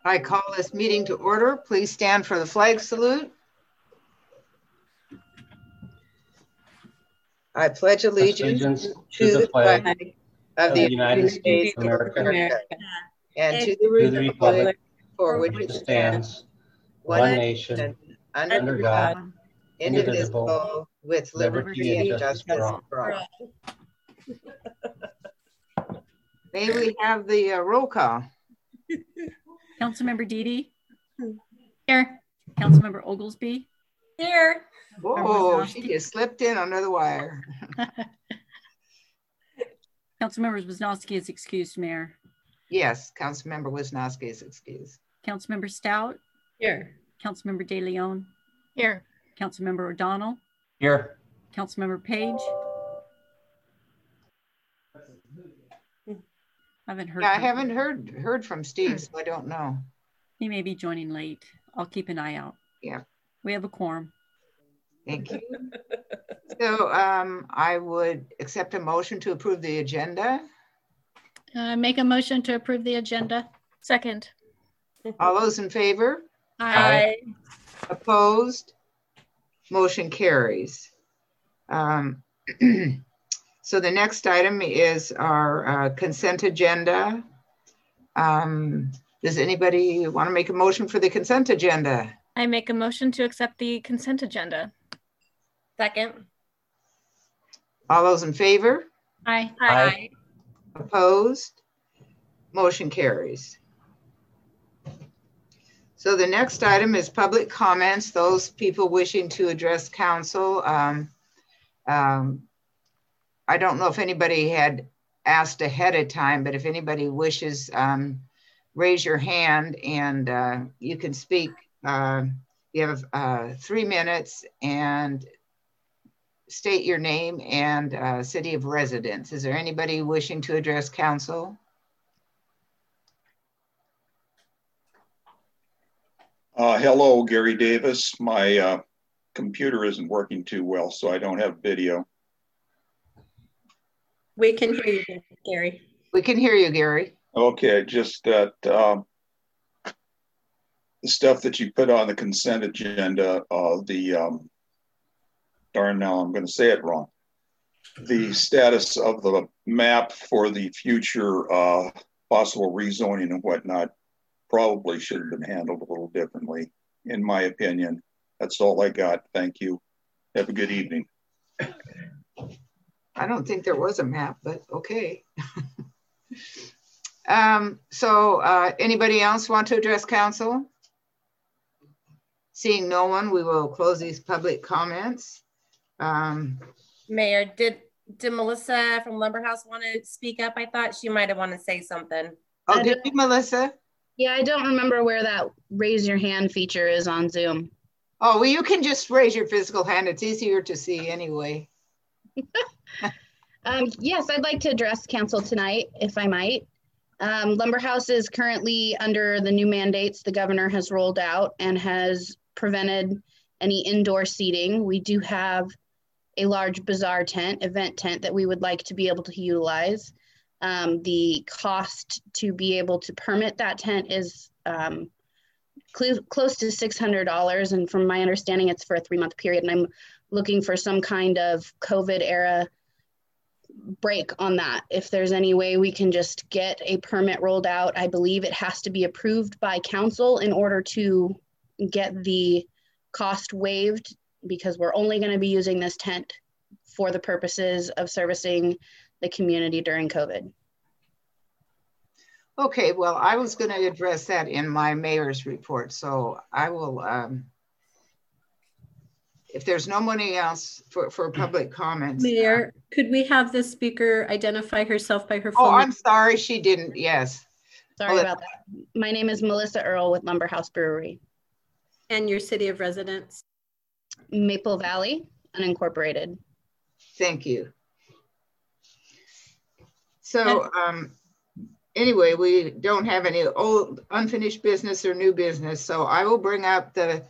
I call this meeting to order. Please stand for the flag salute. I pledge allegiance to the flag of the United States of America and to the republic for which it stands, one nation, under God, indivisible, with liberty and justice for all. May we have the roll call? Councilmember Deedy? Here. Councilmember Oglesby? Here. Whoa, she just slipped in under the wire. Councilmember Wisnowski is excused, Mayor. Yes, Councilmember Wisnowski is excused. Councilmember Stout? Here. Councilmember De Leon? Here. Councilmember O'Donnell? Here. Councilmember Page? I haven't heard from Steve, so I don't know. He may be joining late. I'll keep an eye out. Yeah. We have a quorum. Thank you. So I would accept a motion to approve the agenda. Make a motion to approve the agenda. Second. All those in favor? Aye. Opposed? Motion carries. So the next item is our consent agenda. Does anybody want to make a motion for the consent agenda? I make a motion to accept the consent agenda. Second. All those in favor? Aye. Aye. Opposed? Motion carries. So the next item is public comments. Those people wishing to address council. I don't know if anybody had asked ahead of time, but if anybody wishes, raise your hand and you can speak. You have 3 minutes and state your name and city of residence. Is there anybody wishing to address council? Hello, Gary Davis. My computer isn't working too well, so I don't have video. We can hear you, Gary. We can hear you, Gary. Okay, just that the stuff that you put on the consent agenda, darn, now I'm going to say it wrong. The status of the map for the future possible rezoning and whatnot probably should have been handled a little differently, in my opinion. That's all I got. Thank you. Have a good evening. I don't think there was a map, but okay. So anybody else want to address council? Seeing no one, we will close these public comments. Mayor, did Melissa from Lumber House want to speak up? I thought she might have wanted to say something. Oh, did you, Melissa? Yeah, I don't remember where that raise your hand feature is on Zoom. Oh, well, you can just raise your physical hand. It's easier to see anyway. Yes, I'd like to address council tonight, if I might. Lumber House is currently under the new mandates the governor has rolled out and has prevented any indoor seating. We do have a large bazaar tent, event tent that we would like to be able to utilize. The cost to be able to permit that tent is close to $600. And from my understanding, it's for a 3-month period. And I'm looking for some kind of COVID era break on that. If there's any way we can just get a permit rolled out, I believe it has to be approved by council in order to get the cost waived, because we're only going to be using this tent for the purposes of servicing the community during COVID. Okay, well, I was going to address that in my mayor's report, so I will, if there's nobody else for public comments. Mayor, could we have the speaker identify herself by her full name? name? I'm sorry, she didn't, yes. Sorry about that. My name is Melissa Earl with Lumber House Brewery. And your city of residence? Maple Valley, unincorporated. Thank you. So anyway, we don't have any old unfinished business or new business. So I will bring up the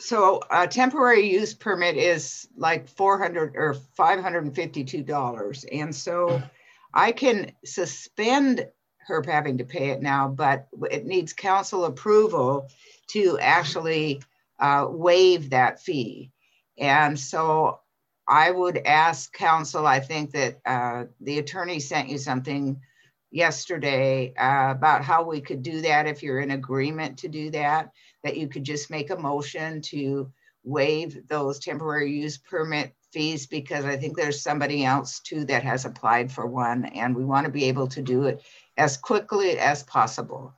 So a temporary use permit is like $400 or $552. And so I can suspend her having to pay it now, but it needs council approval to actually waive that fee. And so I would ask council, I think that the attorney sent you something yesterday about how we could do that if you're in agreement to do that, that you could just make a motion to waive those temporary use permit fees, because I think there's somebody else too that has applied for one, and we want to be able to do it as quickly as possible.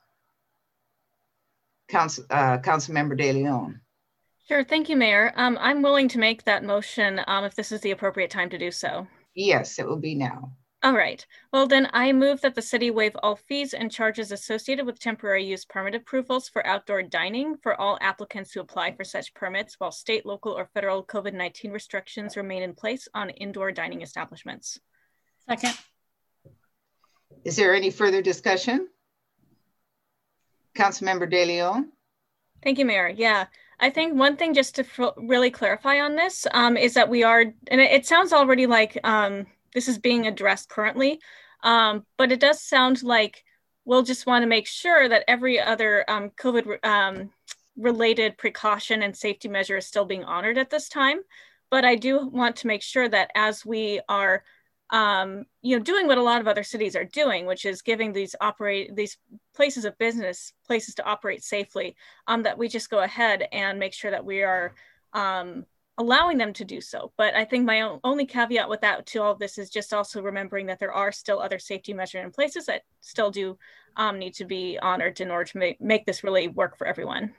Councilmember De Leon. Sure, thank you, Mayor. I'm willing to make that motion if this is the appropriate time to do so. Yes, it will be now. All right. Well, then I move that the city waive all fees and charges associated with temporary use permit approvals for outdoor dining for all applicants who apply for such permits, while state, local, or federal COVID-19 restrictions remain in place on indoor dining establishments. Second. Is there any further discussion? Councilmember De Leon. Thank you, Mayor. Yeah, I think one thing just to really clarify on this is that we are, and it sounds already like this is being addressed currently, but it does sound like we'll just want to make sure that every other COVID related precaution and safety measure is still being honored at this time. But I do want to make sure that as we are doing what a lot of other cities are doing, which is giving these places of business places to operate safely, that we just go ahead and make sure that we are allowing them to do so. But I think my only caveat with that to all of this is just also remembering that there are still other safety measures in places that still do need to be honored in order to make this really work for everyone.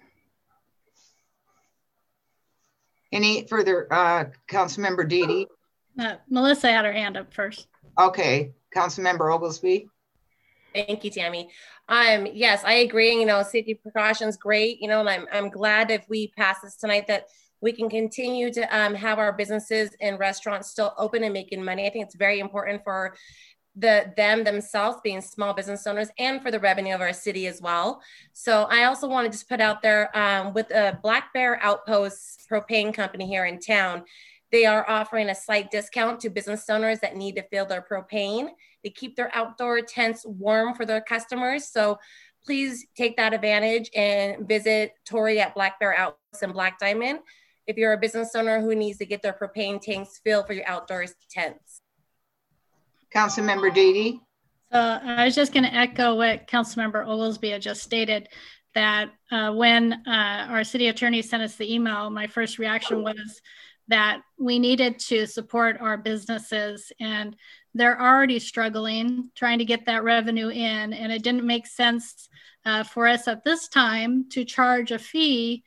Any further, Councilmember Dede? Melissa had her hand up first. Okay, Councilmember Oglesby. Thank you, Tammy. Yes, I agree. Safety precautions, great. And I'm glad if we pass this tonight that we can continue to have our businesses and restaurants still open and making money. I think it's very important for them themselves being small business owners and for the revenue of our city as well. So I also want to just put out there with a Black Bear Outpost propane company here in town, they are offering a slight discount to business owners that need to fill their propane. They keep their outdoor tents warm for their customers. So please take that advantage and visit Tori at Black Bear Outpost and Black Diamond if you're a business owner who needs to get their propane tanks filled for your outdoors tents. Councilmember Dede. So I was just going to echo what Councilmember Oglesby had just stated, that when our city attorney sent us the email, my first reaction was that we needed to support our businesses, and they're already struggling trying to get that revenue in, and it didn't make sense for us at this time to charge a fee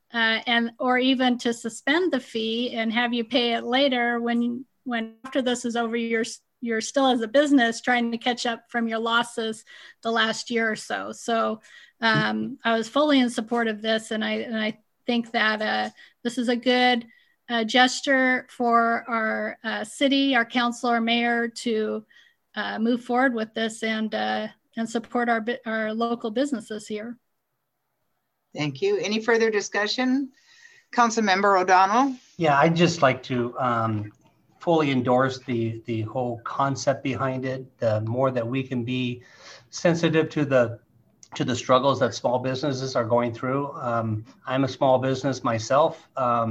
or even to suspend the fee and have you pay it later when after this is over, you're still as a business trying to catch up from your losses the last year or so. So I was fully in support of this, and I think that this is a good gesture for our city, our council, our mayor to move forward with this and support our local businesses here. Thank you. Any further discussion? Councilmember O'Donnell. Yeah, I'd just like to fully endorse the whole concept behind it. The more that we can be sensitive to the struggles that small businesses are going through. I'm a small business myself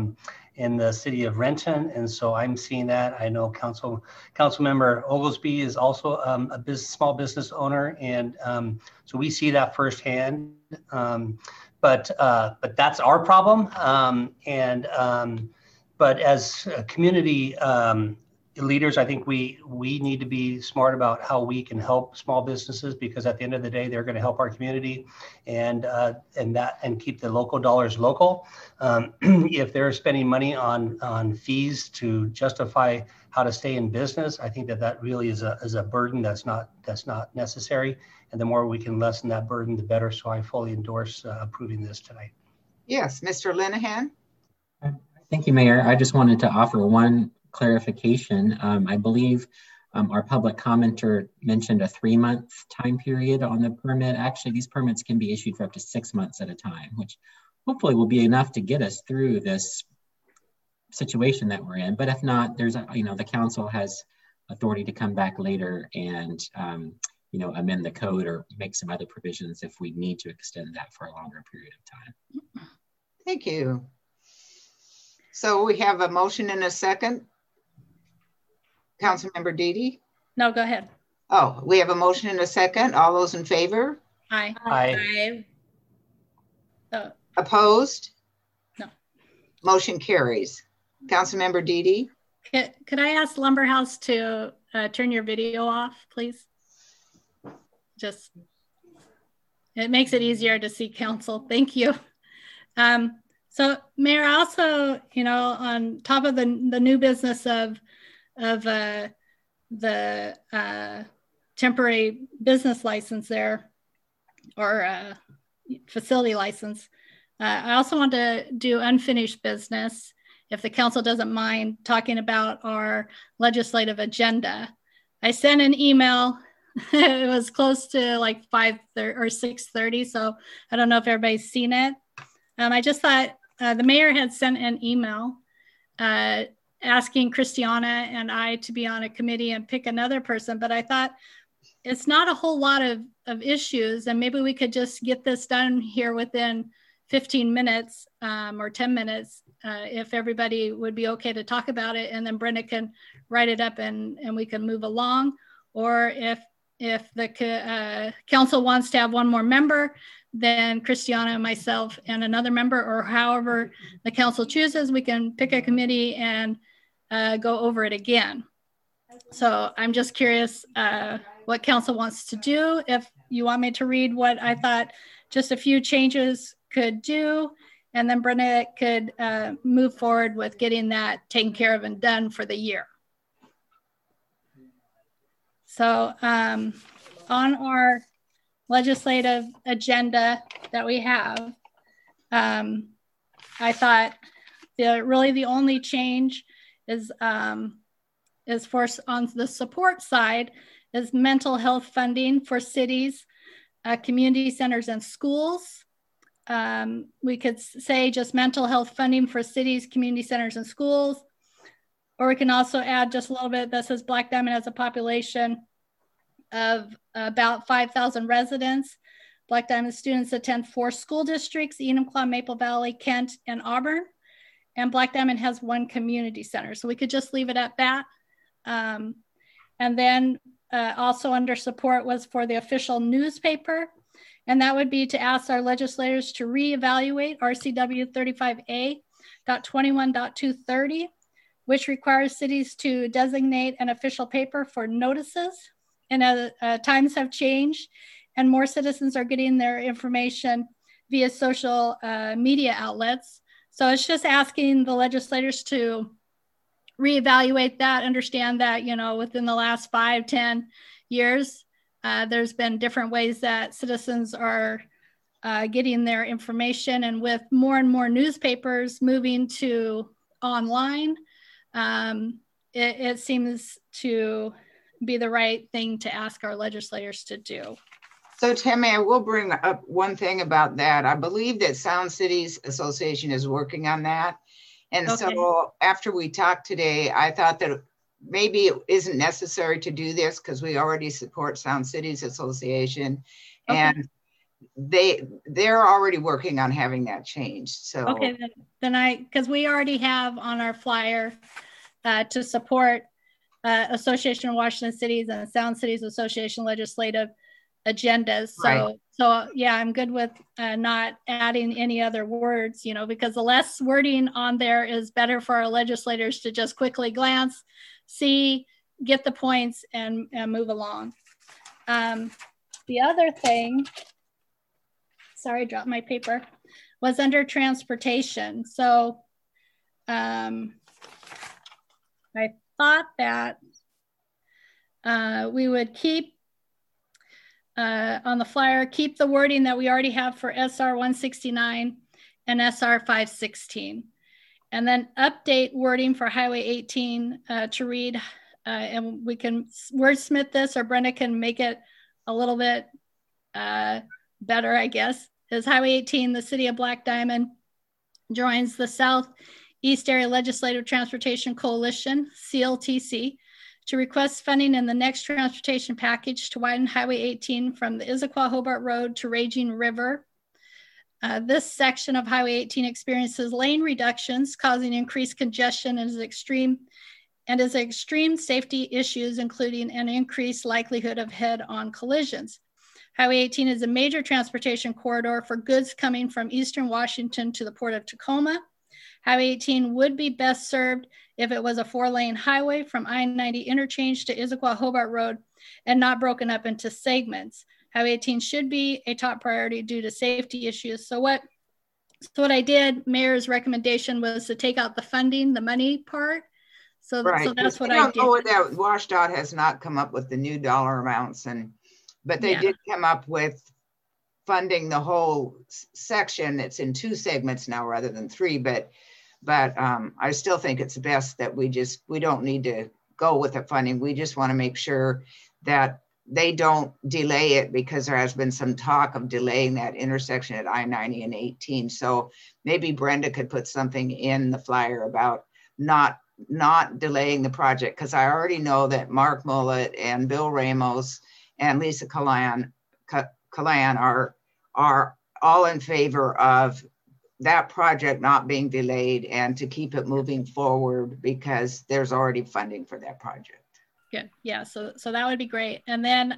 in the city of Renton, and so I'm seeing that. I know Councilmember Oglesby is also a small business owner, and so we see that firsthand. But that's our problem, but as a community leaders, I think we need to be smart about how we can help small businesses, because at the end of the day, they're going to help our community and keep the local dollars local. If they're spending money on fees to justify how to stay in business, I think that really is a burden that's not necessary. And the more we can lessen that burden, the better. So I fully endorse approving this tonight. Yes, Mr. Linehan. Thank you, Mayor. I just wanted to offer one clarification. I believe our public commenter mentioned a 3-month time period on the permit. Actually, these permits can be issued for up to 6 months at a time, which hopefully will be enough to get us through this situation that we're in. But if not, there's the council has authority to come back later and amend the code or make some other provisions if we need to extend that for a longer period of time. Thank you. So we have a motion and a second. Councilmember Deedy? No, go ahead. Oh, we have a motion and a second. All those in favor? Aye. Aye. Opposed? No. Motion carries. Councilmember Deedy? Could I ask Lumberhouse to turn your video off, please? Just, it makes it easier to see council. Thank you. So Mayor, also, on top of the new business of the temporary business license there, or facility license, I also want to do unfinished business, if the council doesn't mind talking about our legislative agenda. I sent an email. It was close to like 5:30 or 6:30, so I don't know if everybody's seen it. I just thought the mayor had sent an email asking Christiana and I to be on a committee and pick another person, but I thought it's not a whole lot of issues, and maybe we could just get this done here within 15 minutes or 10 minutes if everybody would be okay to talk about it, and then Brenda can write it up and we can move along. Or if the council wants to have one more member, then Christiana and myself and another member, or however the council chooses, we can pick a committee and go over it again. So I'm just curious what council wants to do. If you want me to read what I thought just a few changes could do, and then Brenda could move forward with getting that taken care of and done for the year. So on our legislative agenda that we have, I thought really the only change is for on the support side is mental health funding for cities, community centers, and schools. We could say just mental health funding for cities, community centers, and schools. Or we can also add just a little bit that says Black Diamond has a population of about 5,000 residents. Black Diamond students attend 4 school districts: Enumclaw, Maple Valley, Kent, and Auburn. And Black Diamond has 1 community center. So we could just leave it at that. And then also under support was for the official newspaper. And that would be to ask our legislators to reevaluate RCW 35A.21.230, which requires cities to designate an official paper for notices. And times have changed, and more citizens are getting their information via social media outlets. So it's just asking the legislators to reevaluate that, understand that, within the last 5-10 years, there's been different ways that citizens are getting their information. And with more and more newspapers moving to online, it seems to be the right thing to ask our legislators to do. So Tammy, I will bring up one thing about that. I believe that Sound Cities Association is working on that. And okay. So after we talked today, I thought that maybe it isn't necessary to do this because we already support Sound Cities Association. Okay. And they're already working on having that changed. So okay, then because we already have on our flyer to support Association of Washington Cities and Sound Cities Association legislative agendas. So, right. So yeah, I'm good with not adding any other words, because the less wording on there is better for our legislators to just quickly glance, see, get the points, and move along. The other thing, sorry, I dropped my paper, was under transportation. So I thought that we would keep on the flyer, keep the wording that we already have for SR 169 and SR 516, and then update wording for Highway 18 to read, and we can wordsmith this, or Brenda can make it a little bit better, I guess. is Highway 18, the city of Black Diamond joins the Southeast Area Legislative Transportation Coalition, CLTC, to request funding in the next transportation package to widen Highway 18 from the Issaquah Hobart Road to Raging River. This section of Highway 18 experiences lane reductions, causing increased congestion and is extreme safety issues, including an increased likelihood of head-on collisions. Highway 18 is a major transportation corridor for goods coming from Eastern Washington to the Port of Tacoma. Highway 18 would be best served if it was a 4-lane highway from I-90 interchange to Issaquah Hobart Road and not broken up into segments. Highway 18 should be a top priority due to safety issues. So what I did, Mayor's recommendation was to take out the funding, the money part. So, right. So that's what I I did. know that WashDOT has not come up with the new dollar amounts, but they did come up with funding the whole section. It's in 2 segments now rather than 3, but I still think it's best that we don't need to go with the funding. We just want to make sure that they don't delay it, because there has been some talk of delaying that intersection at I-90 and 18. So maybe Brenda could put something in the flyer about not delaying the project, because I already know that Mark Mullet and Bill Ramos and Lisa Callahan are all in favor of that project not being delayed and to keep it moving forward, because there's already funding for that project. Good. Yeah. So that would be great. And then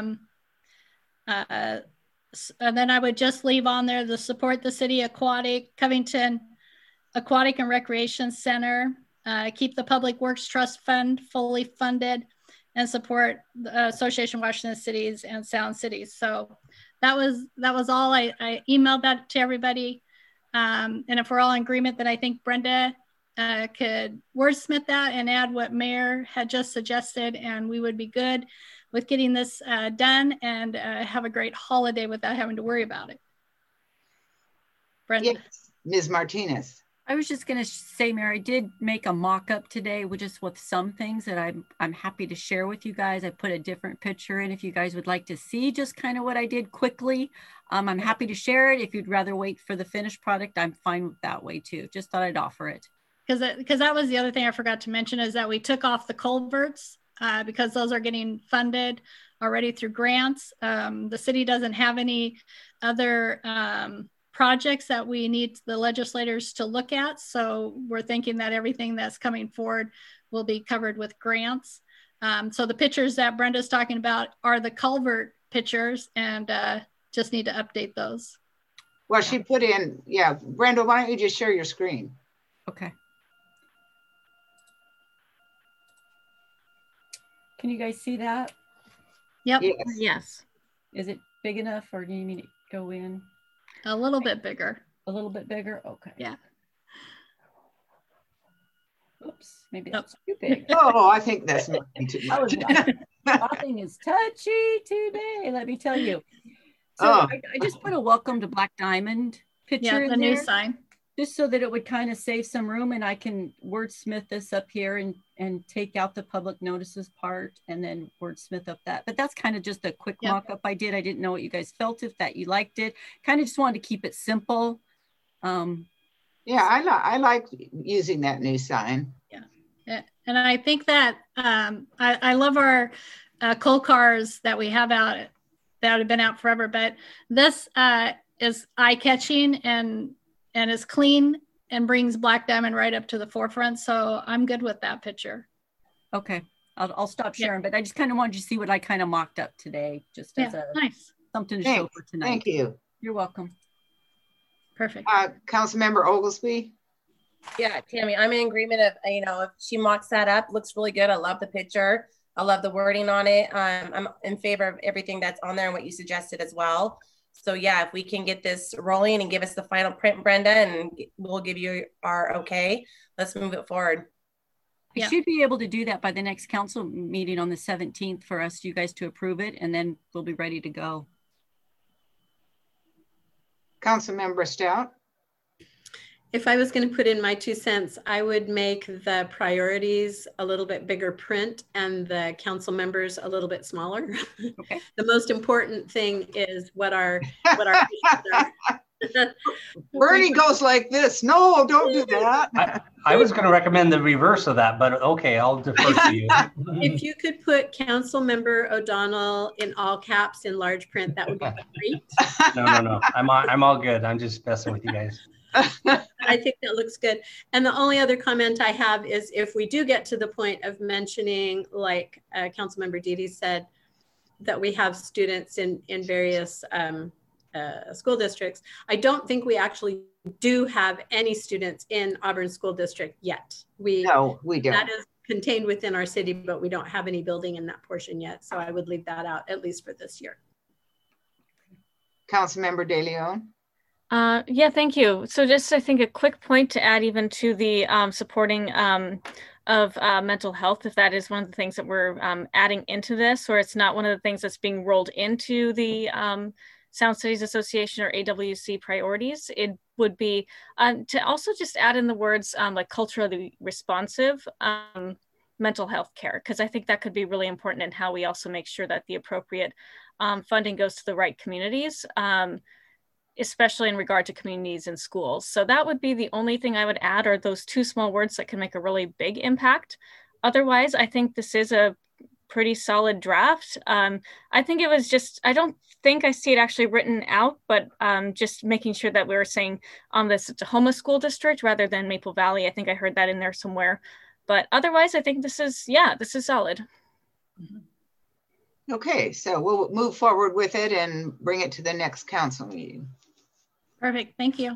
I would just leave on there the support the city Covington Aquatic and Recreation Center, keep the Public Works Trust Fund fully funded, and support the Association of Washington Cities and Sound Cities. So that was all. I emailed that to everybody. And if we're all in agreement, then I think Brenda could wordsmith that and add what Mayor had just suggested, and we would be good with getting this done and have a great holiday without having to worry about it. Brenda. Yes, Ms. Martinez. I was just going to say, Mayor, I did make a mock-up today with some things that I'm happy to share with you guys. I put a different picture in if you guys would like to see just kind of what I did quickly. I'm happy to share it. If you'd rather wait for the finished product, I'm fine with that way too. Just thought I'd offer it. Because that was the other thing I forgot to mention, is that we took off the culverts because those are getting funded already through grants. The city doesn't have any other projects that we need the legislators to look at. So we're thinking that everything that's coming forward will be covered with grants. So the pictures that Brenda's talking about are the culvert pictures, and just need to update those. Well, she put in, Brenda, why don't you just share your screen? Okay. Can you guys see that? Yep. Yes. Is it big enough, or do you need to go in? A little bit bigger. A little bit bigger? Okay. Yeah. Oops, maybe that's too big. Oh, I think that's not too much. Nothing is touchy today, let me tell you. So I just put a welcome to Black Diamond picture in the there, new sign, just so that it would kind of save some room, and I can wordsmith this up here and take out the public notices part and then wordsmith up that. But that's kind of just a quick mock-up I did. I didn't know what you guys felt, if that you liked it. Kind of just wanted to keep it simple. I like using that new sign. Yeah, and I think that I love our coal cars that we have out that have been out forever, but this is eye-catching and is clean and brings Black Diamond right up to the forefront. So I'm good with that picture. Okay, I'll stop sharing, but I just kind of wanted you to see what I kind of mocked up today, just as a something to show for tonight. Thank you. You're welcome. Perfect. Councilmember Oglesby. Yeah, Tammy, I'm in agreement of, if she mocks that up, looks really good. I love the picture. I love the wording on it. I'm in favor of everything that's on there and what you suggested as well. So yeah, if we can get this rolling and give us the final print, Brenda, and we'll give you our okay, let's move it forward. We should be able to do that by the next council meeting on the 17th for us, you guys to approve it, and then we'll be ready to go. Councilmember Stout. If I was going to put in my 2 cents, I would make the priorities a little bit bigger print and the council members a little bit smaller. Okay. The most important thing is what our issues are. Bernie goes like this. No, don't do that. I was going to recommend the reverse of that, but okay, I'll defer to you. If you could put Council Member O'Donnell in all caps in large print, that would be great. No. I'm all good. I'm just messing with you guys. I think that looks good. And the only other comment I have is if we do get to the point of mentioning, like Councilmember Dede said, that we have students in various school districts. I don't think we actually do have any students in Auburn School District yet. No, we don't. That is contained within our city, but we don't have any building in that portion yet. So I would leave that out, at least for this year. Councilmember De Leon. Yeah, thank you. So just, I think, a quick point to add even to the supporting of mental health, if that is one of the things that we're adding into this, or it's not one of the things that's being rolled into the Sound Cities Association or AWC priorities, it would be to also just add in the words like culturally responsive mental health care, because I think that could be really important in how we also make sure that the appropriate funding goes to the right communities, especially in regard to communities and schools. So that would be the only thing I would add, are those 2 small words that can make a really big impact. Otherwise, I think this is a pretty solid draft. I think it was just, I don't think I see it actually written out, but just making sure that we were saying on this Tahoma School District rather than Maple Valley. I think I heard that in there somewhere. But otherwise, I think this is solid. Okay, so we'll move forward with it and bring it to the next council meeting. Perfect, thank you.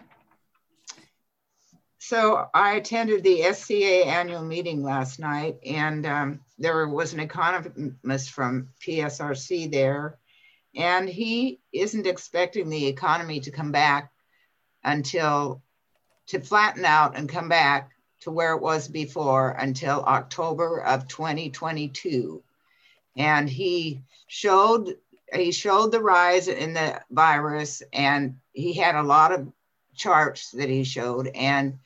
So I attended the SCA annual meeting last night, and there was an economist from PSRC there, and he isn't expecting the economy to come back to flatten out and come back to where it was before until October of 2022. And he showed the rise in the virus, and he had a lot of charts that he showed, and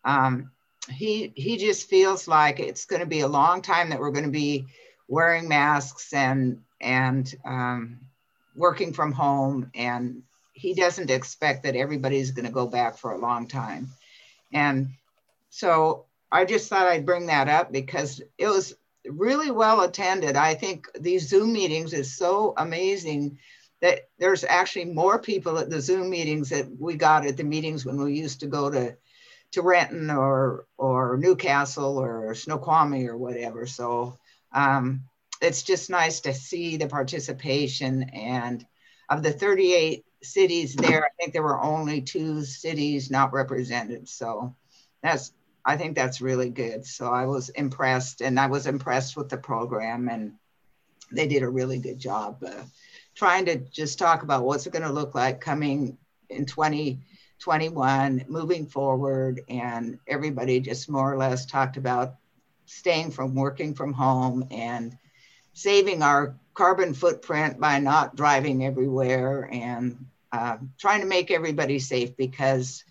he just feels like it's going to be a long time that we're going to be wearing masks and working from home, and he doesn't expect that everybody's going to go back for a long time. And so I just thought I'd bring that up because it was really well attended. I think these Zoom meetings is so amazing that there's actually more people at the Zoom meetings that we got at the meetings when we used to go to Renton or Newcastle or Snoqualmie or whatever. So it's just nice to see the participation. And of the 38 cities there, I think there were only 2 cities not represented. So I think that's really good. So I was impressed, and I was impressed with the program, and they did a really good job trying to just talk about what's it going to look like coming in 2021, moving forward. And everybody just more or less talked about working from home and saving our carbon footprint by not driving everywhere, and trying to make everybody safe, because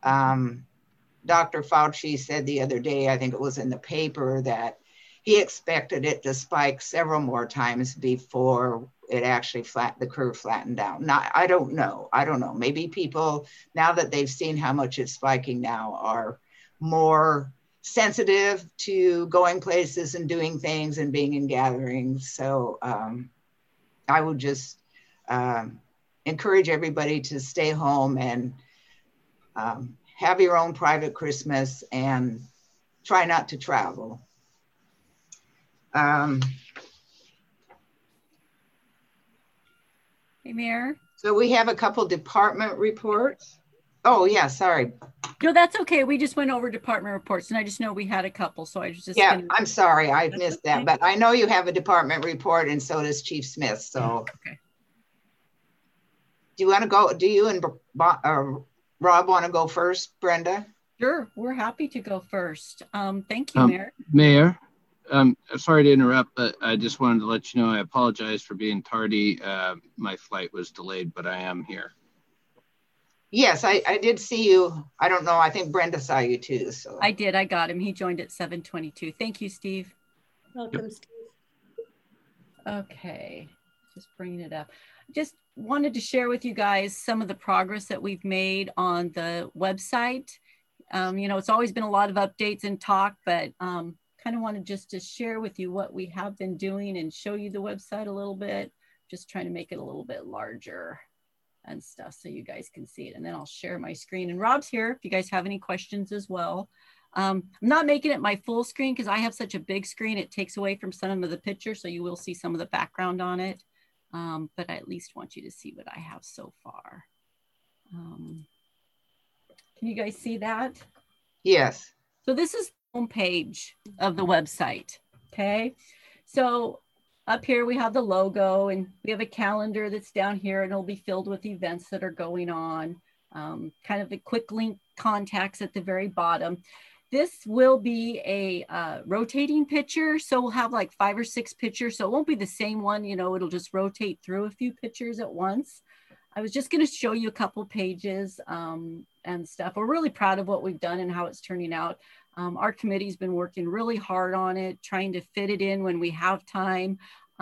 Dr. Fauci said the other day, I think it was in the paper, that he expected it to spike several more times before it actually the curve flattened down. Now, I don't know. Maybe people, now that they've seen how much it's spiking now, are more sensitive to going places and doing things and being in gatherings. So I would just encourage everybody to stay home and have your own private Christmas and try not to travel. Hey, Mayor. So we have a couple department reports. Oh yeah, sorry. No, that's okay. We just went over department reports, and I just know we had a couple, so I just I'm sorry, I missed that, but I know you have a department report, and so does Chief Smith. So okay. Do you want to go? Do you and Rob want to go first, Brenda? Sure, we're happy to go first. Thank you, Mayor. Mayor, I'm sorry to interrupt, but I just wanted to let you know I apologize for being tardy. My flight was delayed, but I am here. Yes, I did see you. I don't know. I think Brenda saw you too. So I did. I got him. He joined at 7:22. Thank you, Steve. Welcome, Steve. Okay, just bringing it up. Just wanted to share with you guys some of the progress that we've made on the website. You know, it's always been a lot of updates and talk, but kind of wanted just to share with you what we have been doing and show you the website a little bit. Just trying to make it a little bit larger and stuff so you guys can see it. And then I'll share my screen. And Rob's here if you guys have any questions as well. I'm not making it my full screen because I have such a big screen. It takes away from some of the picture, so you will see some of the background on it. But I at least want you to see what I have so far. Can you guys see that? yes. So this is the home page of the website, okay? So up here we have the logo and we have a calendar that's down here and it'll be filled with events that are going on. Kind of a quick link contacts at the very bottom. This will be a rotating picture. So we'll have like 5 or 6 pictures. So it won't be the same one, you know, it'll just rotate through a few pictures at once. I was just going to show you a couple pages and stuff. We're really proud of what we've done and how it's turning out. Our committee's been working really hard on it, trying to fit it in when we have time.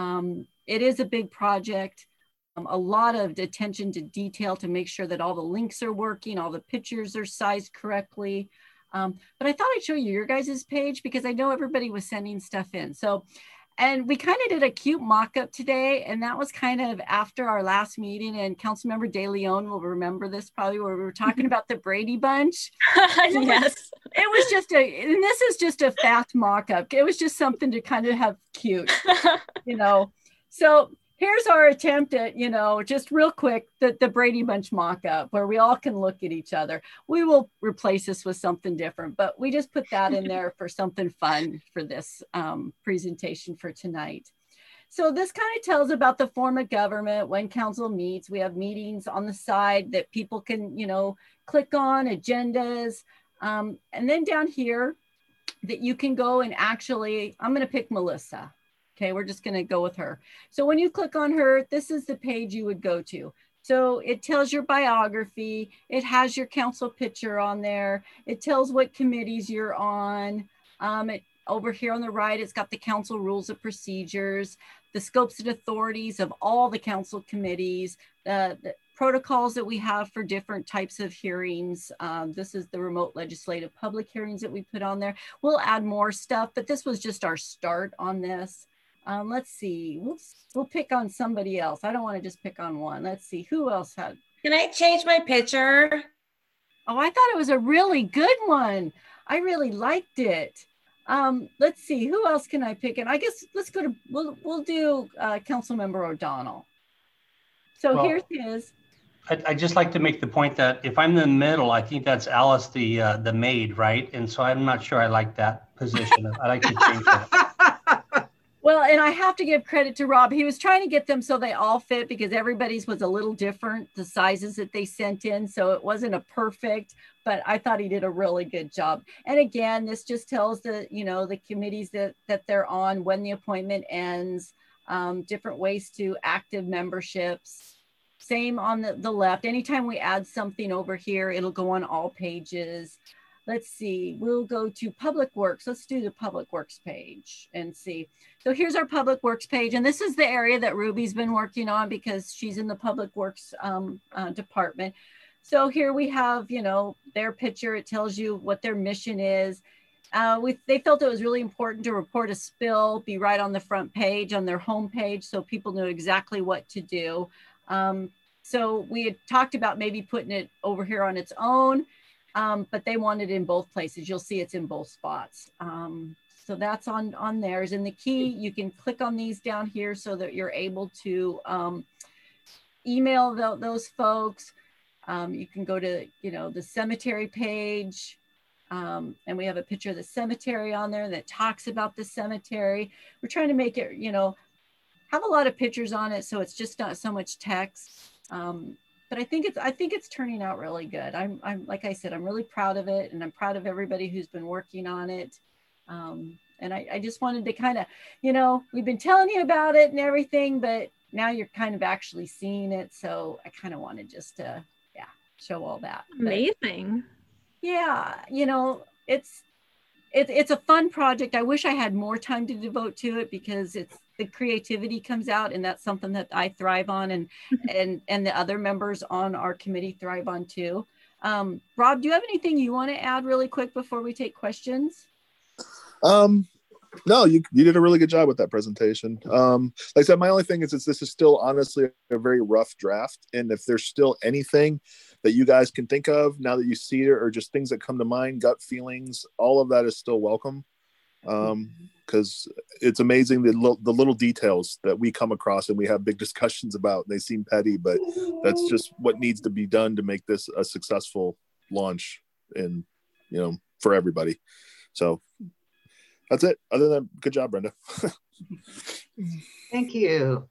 It is a big project. A lot of attention to detail to make sure that all the links are working, all the pictures are sized correctly. But I thought I'd show you your guys' page because I know everybody was sending stuff in. So, and we kind of did a cute mock-up today, and that was kind of after our last meeting, and Councilmember De Leon will remember this probably, where we were talking about the Brady Bunch. Yes. It was just and this is just a fast mock-up. It was just something to kind of have cute, you know. So here's our attempt at, you know, just real quick, the Brady Bunch mock-up where we all can look at each other. We will replace this with something different, but we just put that in there for something fun for this presentation for tonight. So this kind of tells about the form of government, when council meets. We have meetings on the side that people can, you know, click on, agendas. And then down here that you can go and actually, I'm going to pick Melissa. Okay, we're just going to go with her. So when you click on her, this is the page you would go to. So it tells your biography. It has your council picture on there. It tells what committees you're on. Over here on the right, it's got the council rules of procedures, the scopes and authorities of all the council committees, the protocols that we have for different types of hearings. This is the remote legislative public hearings that we put on there. We'll add more stuff, but this was just our start on this. Let's see, we'll pick on somebody else. I don't want to just pick on one. Let's see, who else had. Can I change my picture? Oh, I thought it was a really good one. I really liked it. Let's see, who else can I pick? And I guess let's go to, we'll do Councilmember O'Donnell. So well, here's his. I'd just like to make the point that if I'm in the middle, I think that's Alice, the maid, right? And so I'm not sure I like that position. I like to change that. Well, and I have to give credit to Rob. He was trying to get them so they all fit because everybody's was a little different, the sizes that they sent in. So it wasn't a perfect, but I thought he did a really good job. And again, this just tells the, you know, the committees that they're on, when the appointment ends, different ways to active memberships. Same on the left. Anytime we add something over here, it'll go on all pages. Let's see, we'll go to Public Works. Let's do the Public Works page and see. So here's our Public Works page. And this is the area that Ruby's been working on because she's in the Public Works department. So here we have, you know, their picture. It tells you what their mission is. They felt it was really important to report a spill, be right on the front page, on their home page, so people knew exactly what to do. So we had talked about maybe putting it over here on its own. But they want it in both places. You'll see it's in both spots. So that's on theirs. And the key, you can click on these down here so that you're able to email those folks. You can go to, you know, the cemetery page. And we have a picture of the cemetery on there that talks about the cemetery. We're trying to make it, you know, have a lot of pictures on it so it's just not so much text. But I think it's turning out really good. I'm like I said, I'm really proud of it, and I'm proud of everybody who's been working on it. And I just wanted to kind of, you know, we've been telling you about it and everything, but now you're kind of actually seeing it. So I kind of wanted just to, yeah, show all that. Amazing. Yeah, you know, it's a fun project. I wish I had more time to devote to it because the creativity comes out, and that's something that I thrive on, and the other members on our committee thrive on too. Rob, do you have anything you want to add really quick before we take questions? No, you did a really good job with that presentation. Like I said, my only thing is this is still honestly a very rough draft. And if there's still anything that you guys can think of now that you see it, or just things that come to mind, gut feelings, all of that is still welcome. Because it's amazing the little details that we come across and we have big discussions about. They seem petty, but that's just what needs to be done to make this a successful launch, and for everybody. So that's it. Other than that, good job, Brenda. Thank you.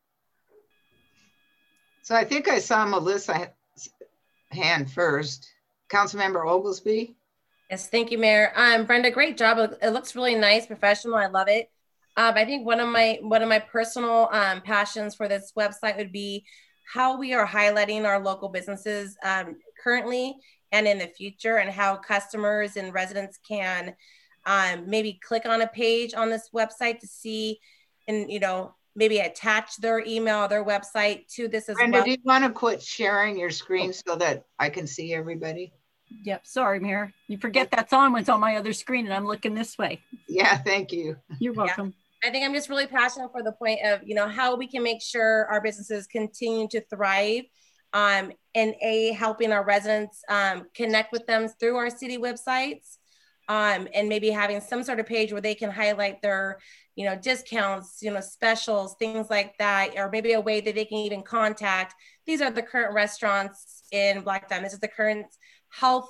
So I think I saw Melissa's hand first. Councilmember Oglesby. Yes, thank you, Mayor. Brenda, great job. It looks really nice, professional. I love it. I think one of my personal passions for this website would be how we are highlighting our local businesses currently and in the future, and how customers and residents can maybe click on a page on this website to see, and maybe attach their email, their website to this as Brenda, well. do you want to quit sharing your screen so that I can see everybody? Yep. Sorry, Mayor. You forget that's on when it's on my other screen and I'm looking this way. Yeah, thank you. You're welcome. Yeah. I think I'm just really passionate for the point of, how we can make sure our businesses continue to thrive, and helping our residents connect with them through our city websites, and maybe having some sort of page where they can highlight their, discounts, specials, things like that, or maybe a way that they can even contact. These are the current restaurants in Black Diamond. This is the current health,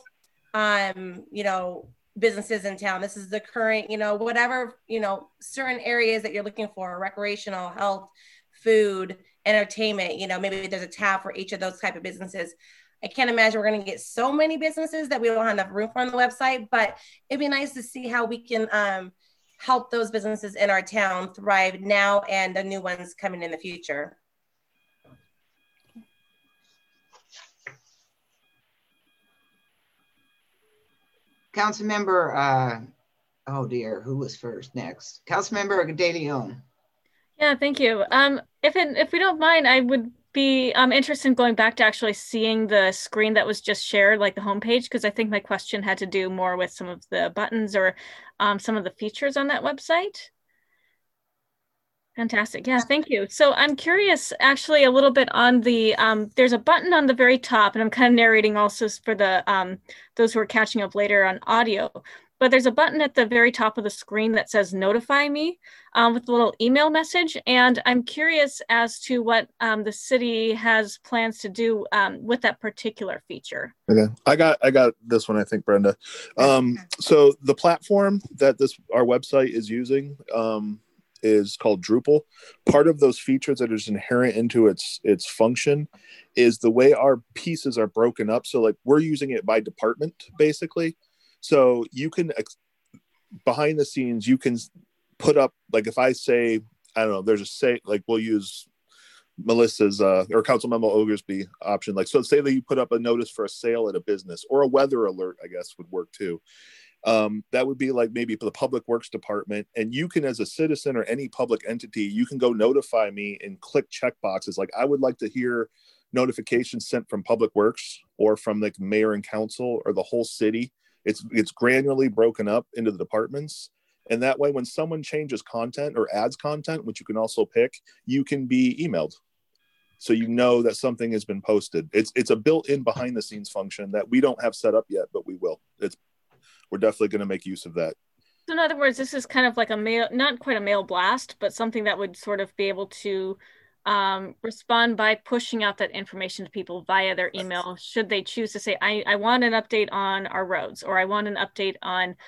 businesses in town. This is the current, whatever, certain areas that you're looking for: recreational, health, food, entertainment. Maybe there's a tab for each of those type of businesses. I can't imagine we're going to get so many businesses that we don't have enough room for on the website, but it'd be nice to see how we can help those businesses in our town thrive now and the new ones coming in the future. Councilmember, oh dear, who was first next? Councilmember De Leon. Yeah, thank you. If we don't mind, I would be interested in going back to actually seeing the screen that was just shared, like the homepage, because I think my question had to do more with some of the buttons or some of the features on that website. Fantastic. Yeah, thank you. So I'm curious actually a little bit on the, there's a button on the very top, and I'm kind of narrating also for the those who are catching up later on audio, but there's a button at the very top of the screen that says notify me with a little email message. And I'm curious as to what the city has plans to do with that particular feature. Okay, I got this one, I think, Brenda. So the platform that our website is using is called Drupal. Part of those features that is inherent into its function is the way our pieces are broken up. So like we're using it by department, basically. So you can, behind the scenes, you can put up, like if I say, I don't know, there's a say, like we'll use Melissa's or Councilmember Oglesby option. Like, so say that you put up a notice for a sale at a business, or a weather alert, I guess would work too. That would be like maybe for the Public Works Department. And you can, as a citizen or any public entity, you can go notify me and click check boxes. Like I would like to hear notifications sent from Public Works or from like mayor and council or the whole city. It's granularly broken up into the departments. And that way, when someone changes content or adds content, which you can also pick, you can be emailed. So you know that something has been posted. It's a built-in behind the scenes function that we don't have set up yet, but we will. We're definitely going to make use of that. So in other words, this is kind of like a mail, not quite a mail blast, but something that would sort of be able to respond by pushing out that information to people via their email, should they choose to say, I want an update on our roads, or I want an update on,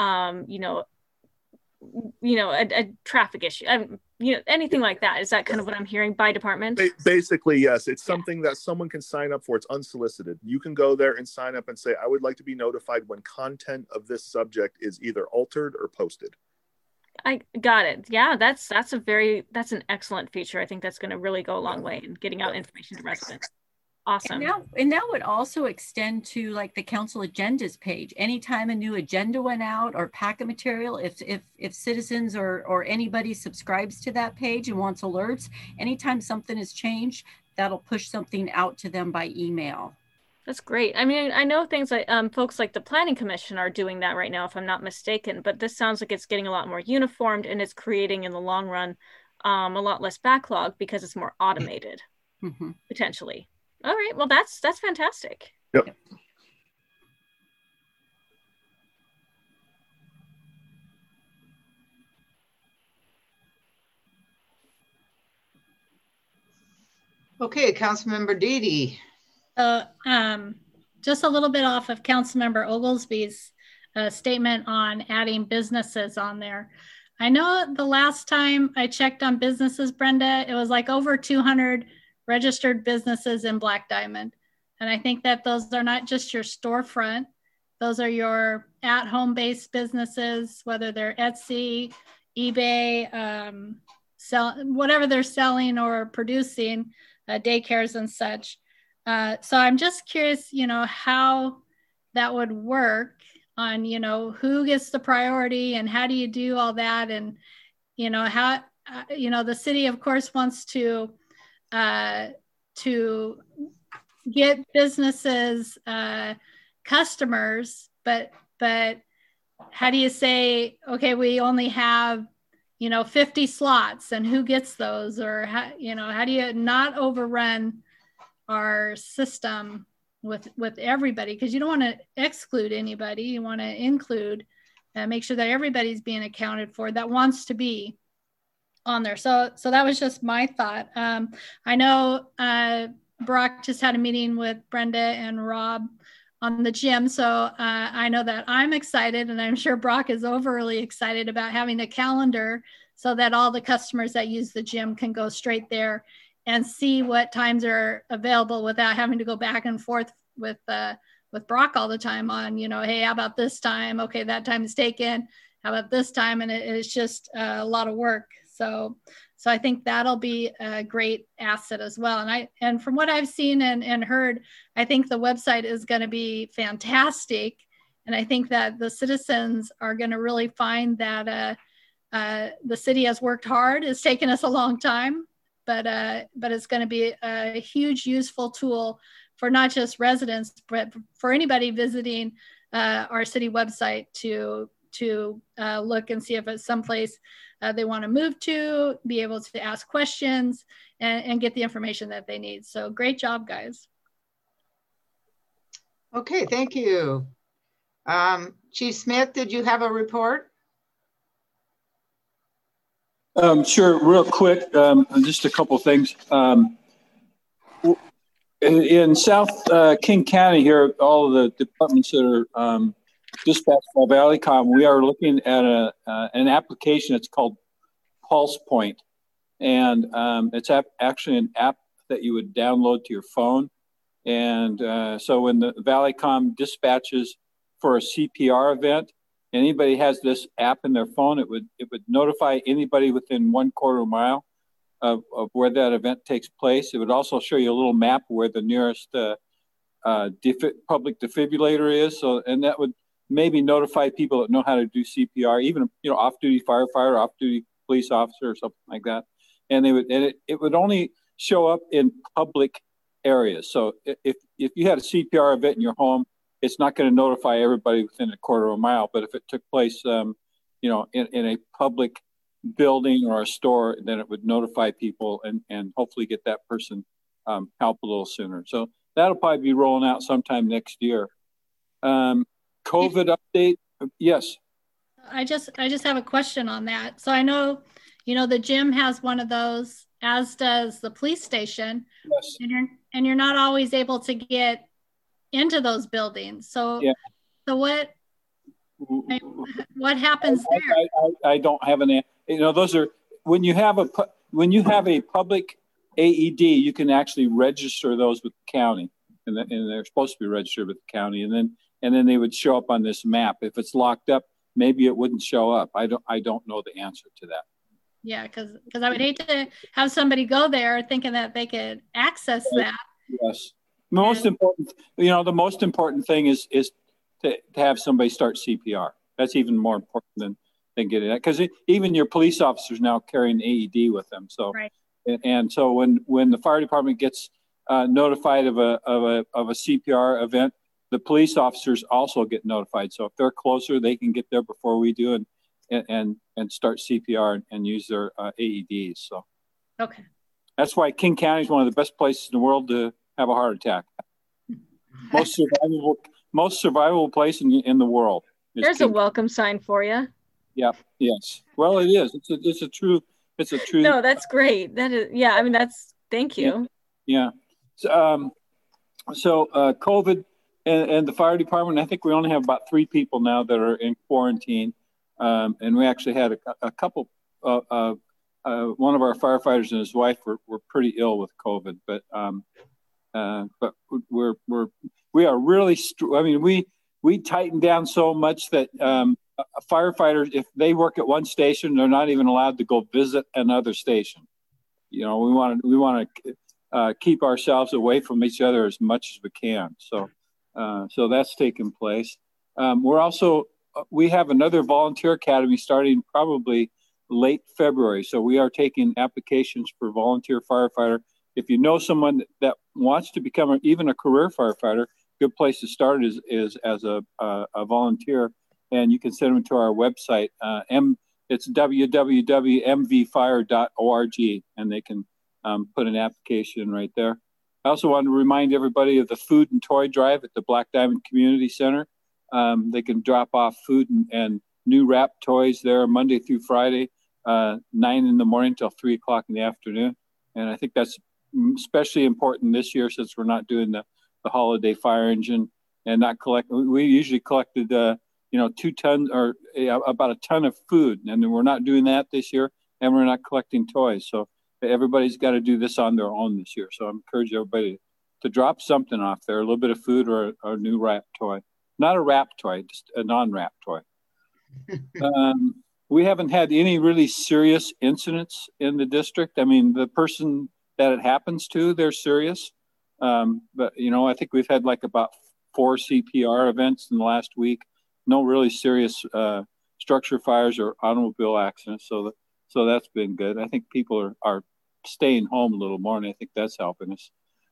a traffic issue, anything like that. Is that kind of what I'm hearing by department? Basically, yes. It's something that someone can sign up for. It's unsolicited. You can go there and sign up and say, I would like to be notified when content of this subject is either altered or posted. I got it. Yeah, that's an excellent feature. I think that's going to really go a long way in getting out information to residents. Awesome. And that would also extend to like the council agendas page. Anytime a new agenda went out or packet material, if citizens or anybody subscribes to that page and wants alerts, anytime something is changed, that'll push something out to them by email. That's great. I mean, I know things like folks like the Planning Commission are doing that right now, if I'm not mistaken, but this sounds like it's getting a lot more uniformed and it's creating in the long run a lot less backlog because it's more automated, potentially. All right, well, that's fantastic. Yep. Okay, Councilmember Deedy. Just a little bit off of Councilmember Oglesby's statement on adding businesses on there. I know the last time I checked on businesses, Brenda, it was like over 200 registered businesses in Black Diamond. And I think that those are not just your storefront, those are your at-home based businesses, whether they're Etsy, eBay, whatever they're selling or producing, daycares and such. So I'm just curious, how that would work on, who gets the priority and how do you do all that? And, how, the city, of course, wants to get businesses customers, but how do you say, okay, we only have 50 slots and who gets those, or how do you not overrun our system with everybody, because you don't want to exclude anybody, you want to include and make sure that everybody's being accounted for that wants to be on there. So that was just my thought. I know Brock just had a meeting with Brenda and Rob on the gym. So I know that I'm excited, and I'm sure Brock is overly excited about having a calendar so that all the customers that use the gym can go straight there and see what times are available without having to go back and forth with Brock all the time on, hey, how about this time? Okay, that time is taken. How about this time? And it's just a lot of work. So I think that'll be a great asset as well. And from what I've seen and heard, I think the website is going to be fantastic. And I think that the citizens are going to really find that the city has worked hard. It's taken us a long time, but it's going to be a huge useful tool for not just residents, but for anybody visiting our city website to look and see if it's someplace they want to move to, be able to ask questions and get the information that they need. So great job, guys. Okay, thank you. Chief Smith, did you have a report? Sure, real quick, just a couple things. In South King County here, all of the departments that are dispatched by Valleycom, we are looking at an application. It's called Pulse Point, and it's actually an app that you would download to your phone. And so when the Valleycom dispatches for a CPR event, anybody has this app in their phone, it would notify anybody within 1/4 mile of where that event takes place. It would also show you a little map where the nearest public defibrillator is. So, and that would maybe notify people that know how to do CPR, even off-duty firefighter, off-duty police officer, or something like that. And it would only show up in public areas. So if you had a CPR event in your home, it's not going to notify everybody within 1/4 mile. But if it took place, in a public building or a store, then it would notify people and hopefully get that person help a little sooner. So that'll probably be rolling out sometime next year. COVID update, yes. I just have a question on that. So I know, the gym has one of those, as does the police station. Yes. And you're not always able to get into those buildings. So, yeah. So what happens there? I don't have an, those are, when you have a public AED, you can actually register those with the county, and they're supposed to be registered with the county, and then they would show up on this map. If it's locked up, maybe it wouldn't show up. I don't know the answer to that. Yeah, because I would hate to have somebody go there thinking that they could access that. Yes. Most important, the most important thing is to have somebody start CPR. That's even more important than getting that, because even your police officers now carry an AED with them. So, right. And so when the fire department gets notified of a CPR event, the police officers also get notified. So if they're closer, they can get there before we do and start CPR and use their AEDs. So, okay. That's why King County is one of the best places in the world to have a heart attack. Most survivable place in the world. There's a welcome sign for you. Yeah. Yes. Well, it is. It's a true. No, that's great. That is. Yeah. I mean, thank you. Yeah. So COVID and the fire department, I think we only have about 3 people now that are in quarantine. And we actually had a couple, one of our firefighters and his wife were pretty ill with COVID, but we are really, we tightened down so much that firefighters, if they work at one station, they're not even allowed to go visit another station. We want to keep ourselves away from each other as much as we can. So that's taken place. We have another volunteer academy starting probably late February. So we are taking applications for volunteer firefighter. If you know someone that wants to become even a career firefighter, good place to start is as a volunteer, and you can send them to our website. It's www.mvfire.org, and they can put an application right there. I also want to remind everybody of the food and toy drive at the Black Diamond Community Center. They can drop off food and new wrap toys there Monday through Friday, 9 in the morning till 3 o'clock in the afternoon. And I think that's especially important this year since we're not doing the holiday fire engine and not collect. We usually collected, 2 tons or about a ton of food, and we're not doing that this year, and we're not collecting toys. So everybody's got to do this on their own this year. So I encourage everybody to drop something off there, a little bit of food or a new wrap toy. Not a wrap toy, just a non-wrap toy. We haven't had any really serious incidents in the district. I mean, the person that it happens to, they're serious. But, I think we've had like about 4 CPR events in the last week. No really serious structure fires or automobile accidents. So that's been good. I think people are staying home a little more, and I think that's helping us.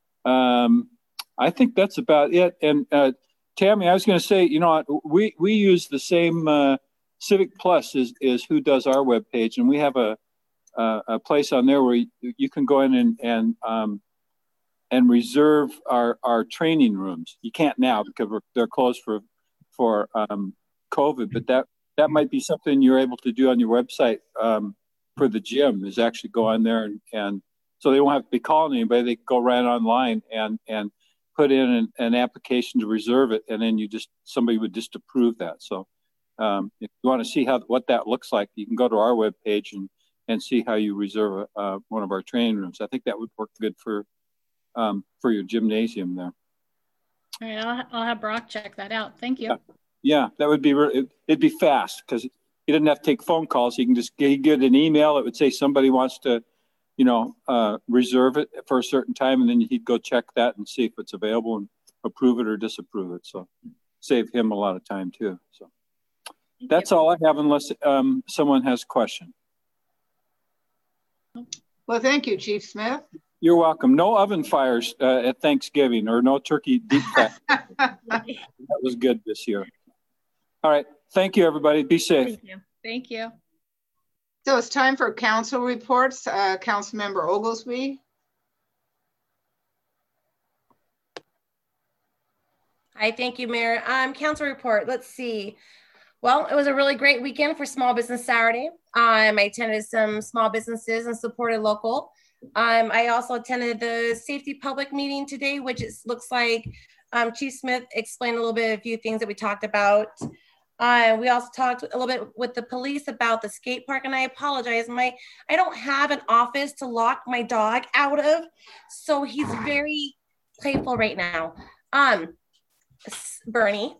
I think that's about it. And Tammy, I was going to say, we use the same Civic Plus is who does our webpage, and we have a place on there where you can go in and reserve our training rooms. You can't now because they're closed for COVID, but that might be something you're able to do on your website for the gym, is actually go on there and so they won't have to be calling anybody. They go right online and put in an application to reserve it, and then somebody would just approve that. So if you want to see what that looks like, you can go to our webpage and see how you reserve one of our training rooms. I think that would work good for your gymnasium there. All right, I'll have Brock check that out. Thank you. Yeah, that would be it'd be fast because he didn't have to take phone calls. He can just get an email that would say somebody wants to, reserve it for a certain time, and then he'd go check that and see if it's available and approve it or disapprove it. So save him a lot of time too. So that's all I have, unless someone has a question. Well, thank you, Chief Smith. You're welcome. No oven fires at Thanksgiving, or no turkey deep fry. That was good this year. All right. Thank you, everybody. Be safe. Thank you. Thank you. So it's time for council reports. Councilmember Oglesby. Hi, thank you, Mayor. Council report. Let's see. Well, it was a really great weekend for Small Business Saturday. I attended some small businesses and supported local. I also attended the safety public meeting today, which looks like Chief Smith explained a little bit, a few things that we talked about. We also talked a little bit with the police about the skate park, and I apologize. I don't have an office to lock my dog out of, so he's very playful right now. Bernie.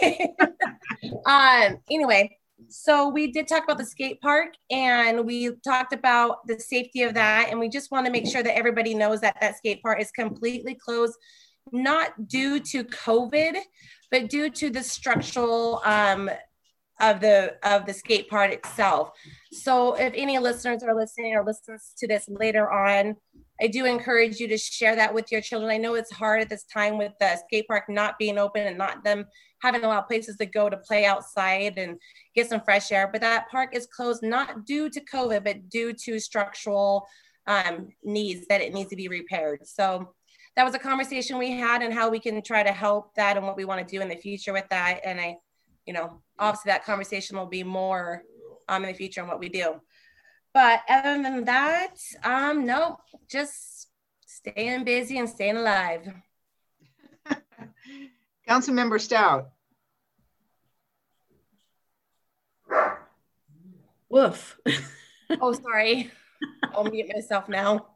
Anyway, so we did talk about the skate park, and we talked about the safety of that, and we just want to make sure that everybody knows that that skate park is completely closed not due to COVID, but due to the structural of the skate park itself. So if any listeners are listening or listens to this later on, I do encourage you to share that with your children. I know it's hard at this time with the skate park not being open and not them having a lot of places to go to play outside and get some fresh air, but that park is closed not due to COVID, but due to structural needs that it needs to be repaired. So that was a conversation we had and how we can try to help that and what we want to do in the future with that. And I, you know, obviously that conversation will be more in the future on what we do. But other than that, no, just staying busy and staying alive. Councilmember Stout. Woof. Oh, sorry. I'll mute myself now.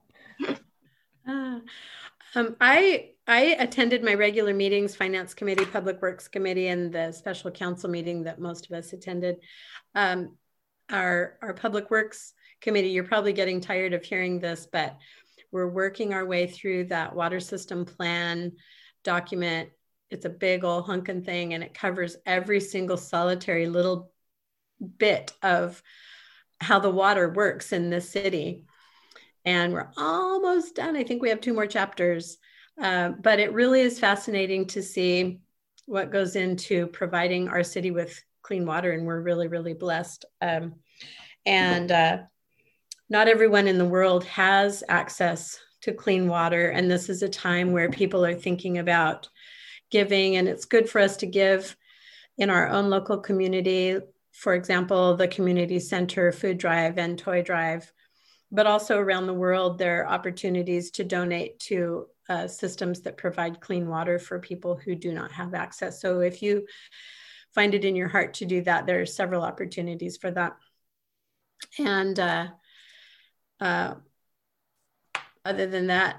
I attended my regular meetings, Finance Committee, Public Works Committee, and the special council meeting that most of us attended. Our Public Works Committee, you're probably getting tired of hearing this, but we're working our way through that water system plan document. It's a big old hunkin' thing, and it covers every single solitary little bit of how the water works in this city. And we're almost done. I think we have 2 more chapters, but it really is fascinating to see what goes into providing our city with clean water. And we're really, really blessed. Not everyone in the world has access to clean water. And this is a time where people are thinking about giving, and it's good for us to give in our own local community. For example, the community center food drive and toy drive, but also around the world, there are opportunities to donate to systems that provide clean water for people who do not have access. So if you find it in your heart to do that, there are several opportunities for that. And other than that,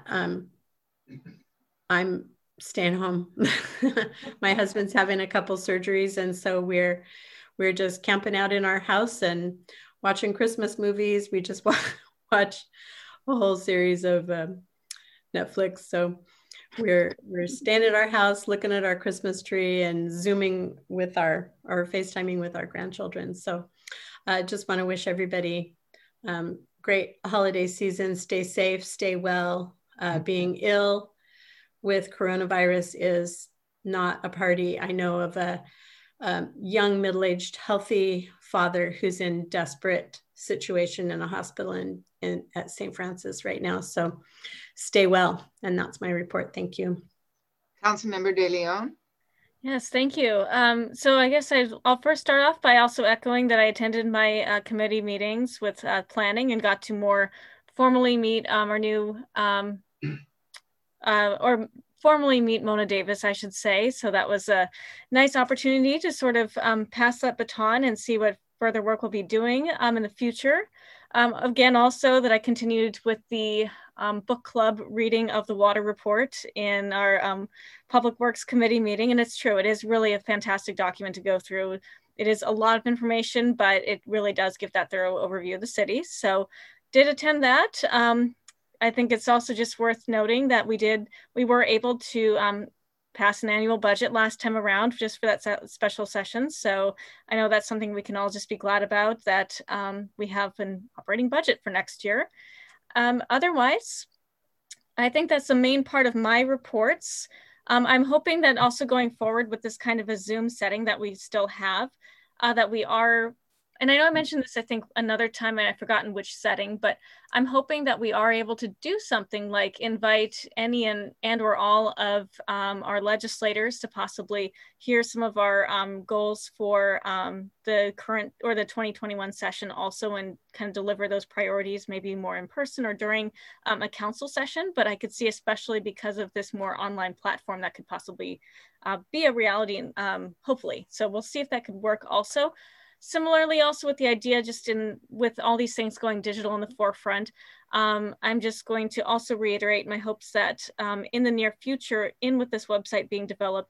I'm staying home. My husband's having a couple surgeries, and so we're just camping out in our house and watching Christmas movies. We just watch a whole series of Netflix. So we're staying at our house, looking at our Christmas tree and Zooming with or FaceTiming with our grandchildren. So I just want to wish everybody great holiday season. Stay safe, stay well. Being ill with coronavirus is not a party. I know of a young, middle-aged, healthy father who's in desperate situation in a hospital at St. Francis right now. So stay well. And that's my report. Thank you. Councilmember De Leon. Yes, thank you. So I guess I'll first start off by also echoing that I attended my committee meetings with planning and got to more formally meet our new, or formally meet Mona Davis, I should say. So that was a nice opportunity to sort of pass that baton and see what further work we'll be doing in the future. Again, also that I continued with the book club reading of the water report in our Public Works Committee meeting. And it's true, it is really a fantastic document to go through. It is a lot of information, but it really does give that thorough overview of the city. So did attend that. I think it's also just worth noting that we were able to pass an annual budget last time around just for that special session. So I know that's something we can all just be glad about, that we have an operating budget for next year. Otherwise, I think that's the main part of my reports. I'm hoping that also going forward with this kind of a Zoom setting that we still have, that we are, and I know I mentioned this, I think another time, and I've forgotten which setting, but I'm hoping that we are able to do something like invite any and or all of our legislators to possibly hear some of our goals for the current or the 2021 session also, and kind of deliver those priorities maybe more in person or during a council session. But I could see, especially because of this more online platform, that could possibly be a reality, and hopefully. So we'll see if that could work also. Similarly, also with the idea, with all these things going digital in the forefront, I'm just going to also reiterate my hopes that in the near future, with this website being developed,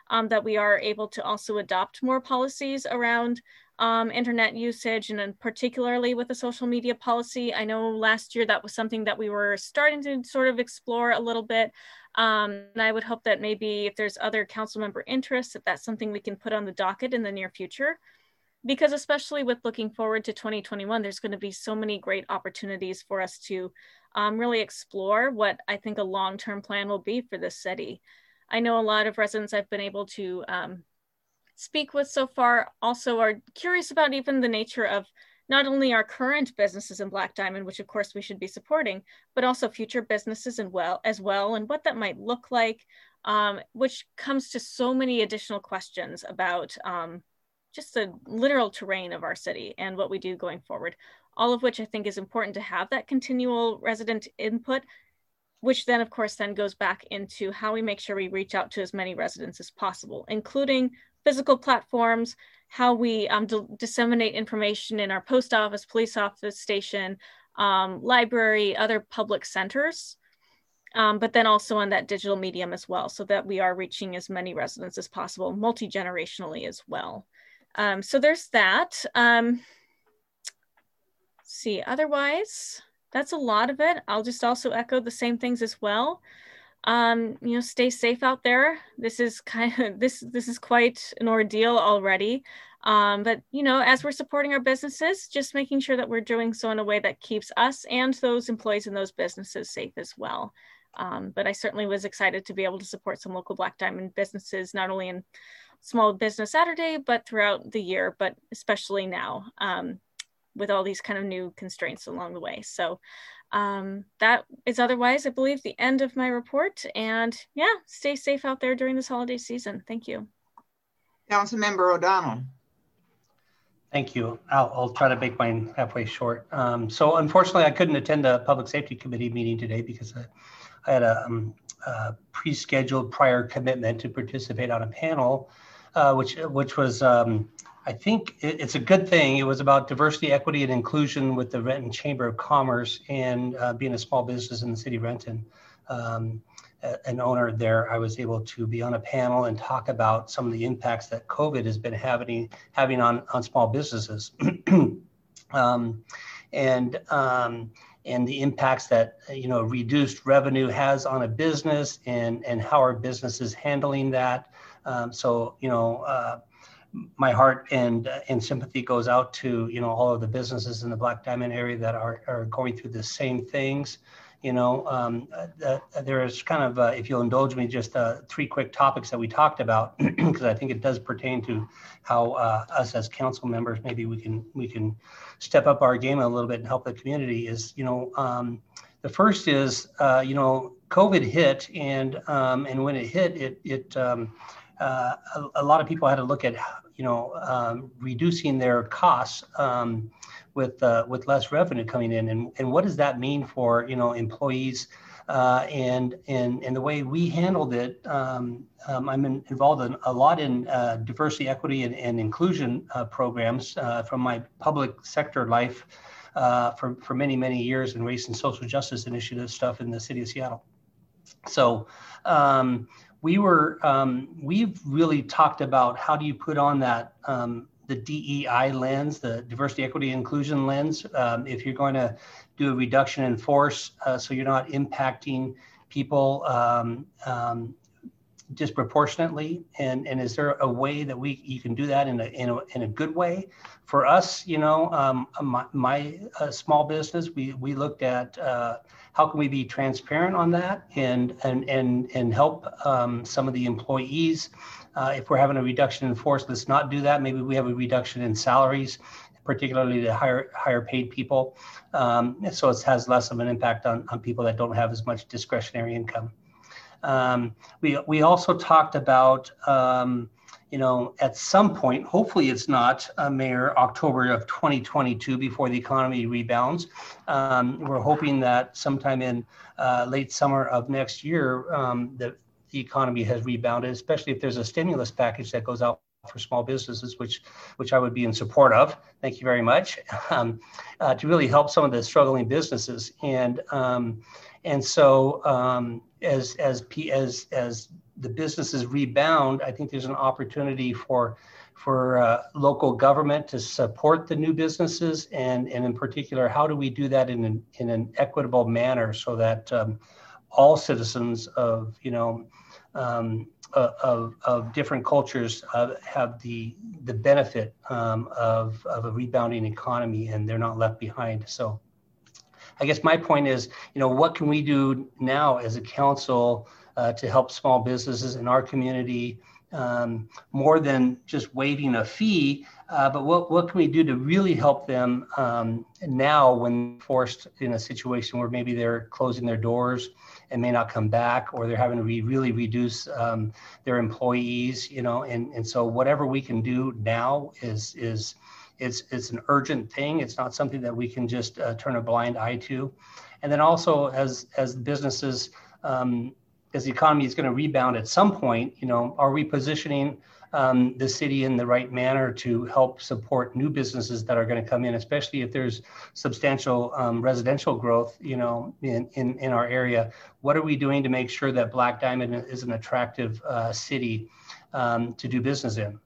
that we are able to also adopt more policies around internet usage, and then particularly with the social media policy. I know last year that was something that we were starting to sort of explore a little bit. And I would hope that maybe if there's other council member interests, if that's something we can put on the docket in the near future. Because especially with looking forward to 2021, there's going to be so many great opportunities for us to really explore what I think a long-term plan will be for this city. I know a lot of residents I've been able to speak with so far also are curious about even the nature of not only our current businesses in Black Diamond, which of course we should be supporting, but also future businesses as well, and what that might look like, which comes to so many additional questions about just the literal terrain of our city and what we do going forward, all of which I think is important to have that continual resident input, which then of course then goes back into how we make sure we reach out to as many residents as possible, including physical platforms, how we disseminate information in our post office, police office station, library, other public centers, but then also on that digital medium as well, so that we are reaching as many residents as possible, multi-generationally as well. So there's that. See, otherwise, that's a lot of it. I'll just also echo the same things as well. Stay safe out there. This is this is quite an ordeal already. But as we're supporting our businesses, just making sure that we're doing so in a way that keeps us and those employees in those businesses safe as well. But I certainly was excited to be able to support some local Black Diamond businesses, not only in Small Business Saturday, but throughout the year, but especially now with all these kind of new constraints along the way. So that is otherwise, I believe, the end of my report. And yeah, stay safe out there during this holiday season. Thank you. Councilmember O'Donnell. Thank you. I'll try to make mine halfway short. So unfortunately, I couldn't attend the Public Safety Committee meeting today because I had a pre-scheduled prior commitment to participate on a panel, which was, I think it's a good thing. It was about diversity, equity, and inclusion with the Renton Chamber of Commerce and being a small business in the city of Renton. An owner there, I was able to be on a panel and talk about some of the impacts that COVID has been having on small businesses, and the impacts that reduced revenue has on a business, and how our business is handling that. My heart and sympathy goes out to all of the businesses in the Black Diamond area that are going through the same things. There is kind of, if you'll indulge me, just 3 quick topics that we talked about, because I think it does pertain to how us as council members, maybe we can step up our game a little bit and help the community. Is the first is COVID hit, and when it hit, a lot of people had to look at reducing their costs with less revenue coming in, and what does that mean for employees, and the way we handled it. I'm involved a lot in diversity, equity, and inclusion programs from my public sector life for many years, in race and social justice initiative stuff in the city of Seattle. So we've really talked about how do you put on that the DEI lens, the diversity, equity, inclusion lens, if you're going to do a reduction in force, so you're not impacting people disproportionately, and is there a way that you can do that in a good way? For us, my small business, we looked at how can we be transparent on that and help some of the employees. If we're having a reduction in force, let's not do that. Maybe we have a reduction in salaries, particularly to higher paid people, so it has less of an impact on people that don't have as much discretionary income. We also talked about, at some point, hopefully it's not, Mayor, October of 2022, before the economy rebounds. We're hoping that sometime in late summer of next year, the economy has rebounded, especially if there's a stimulus package that goes out for small businesses, which I would be in support of. Thank you very much. To really help some of the struggling businesses, and so as the businesses rebound, I think there's an opportunity for local government to support the new businesses, and in particular, how do we do that in an equitable manner so that all citizens of of different cultures have the benefit of a rebounding economy, and they're not left behind. So I guess my point is, what can we do now as a council to help small businesses in our community, more than just waiving a fee, but what can we do to really help them now when forced in a situation where maybe they're closing their doors and may not come back, or they're having to really reduce their employees, and so whatever we can do now is it's an urgent thing. It's not something that we can just turn a blind eye to. And then also as businesses, as the economy is going to rebound at some point, are we positioning the city in the right manner to help support new businesses that are going to come in, especially if there's substantial residential growth, in our area? What are we doing to make sure that Black Diamond is an attractive city to do business in?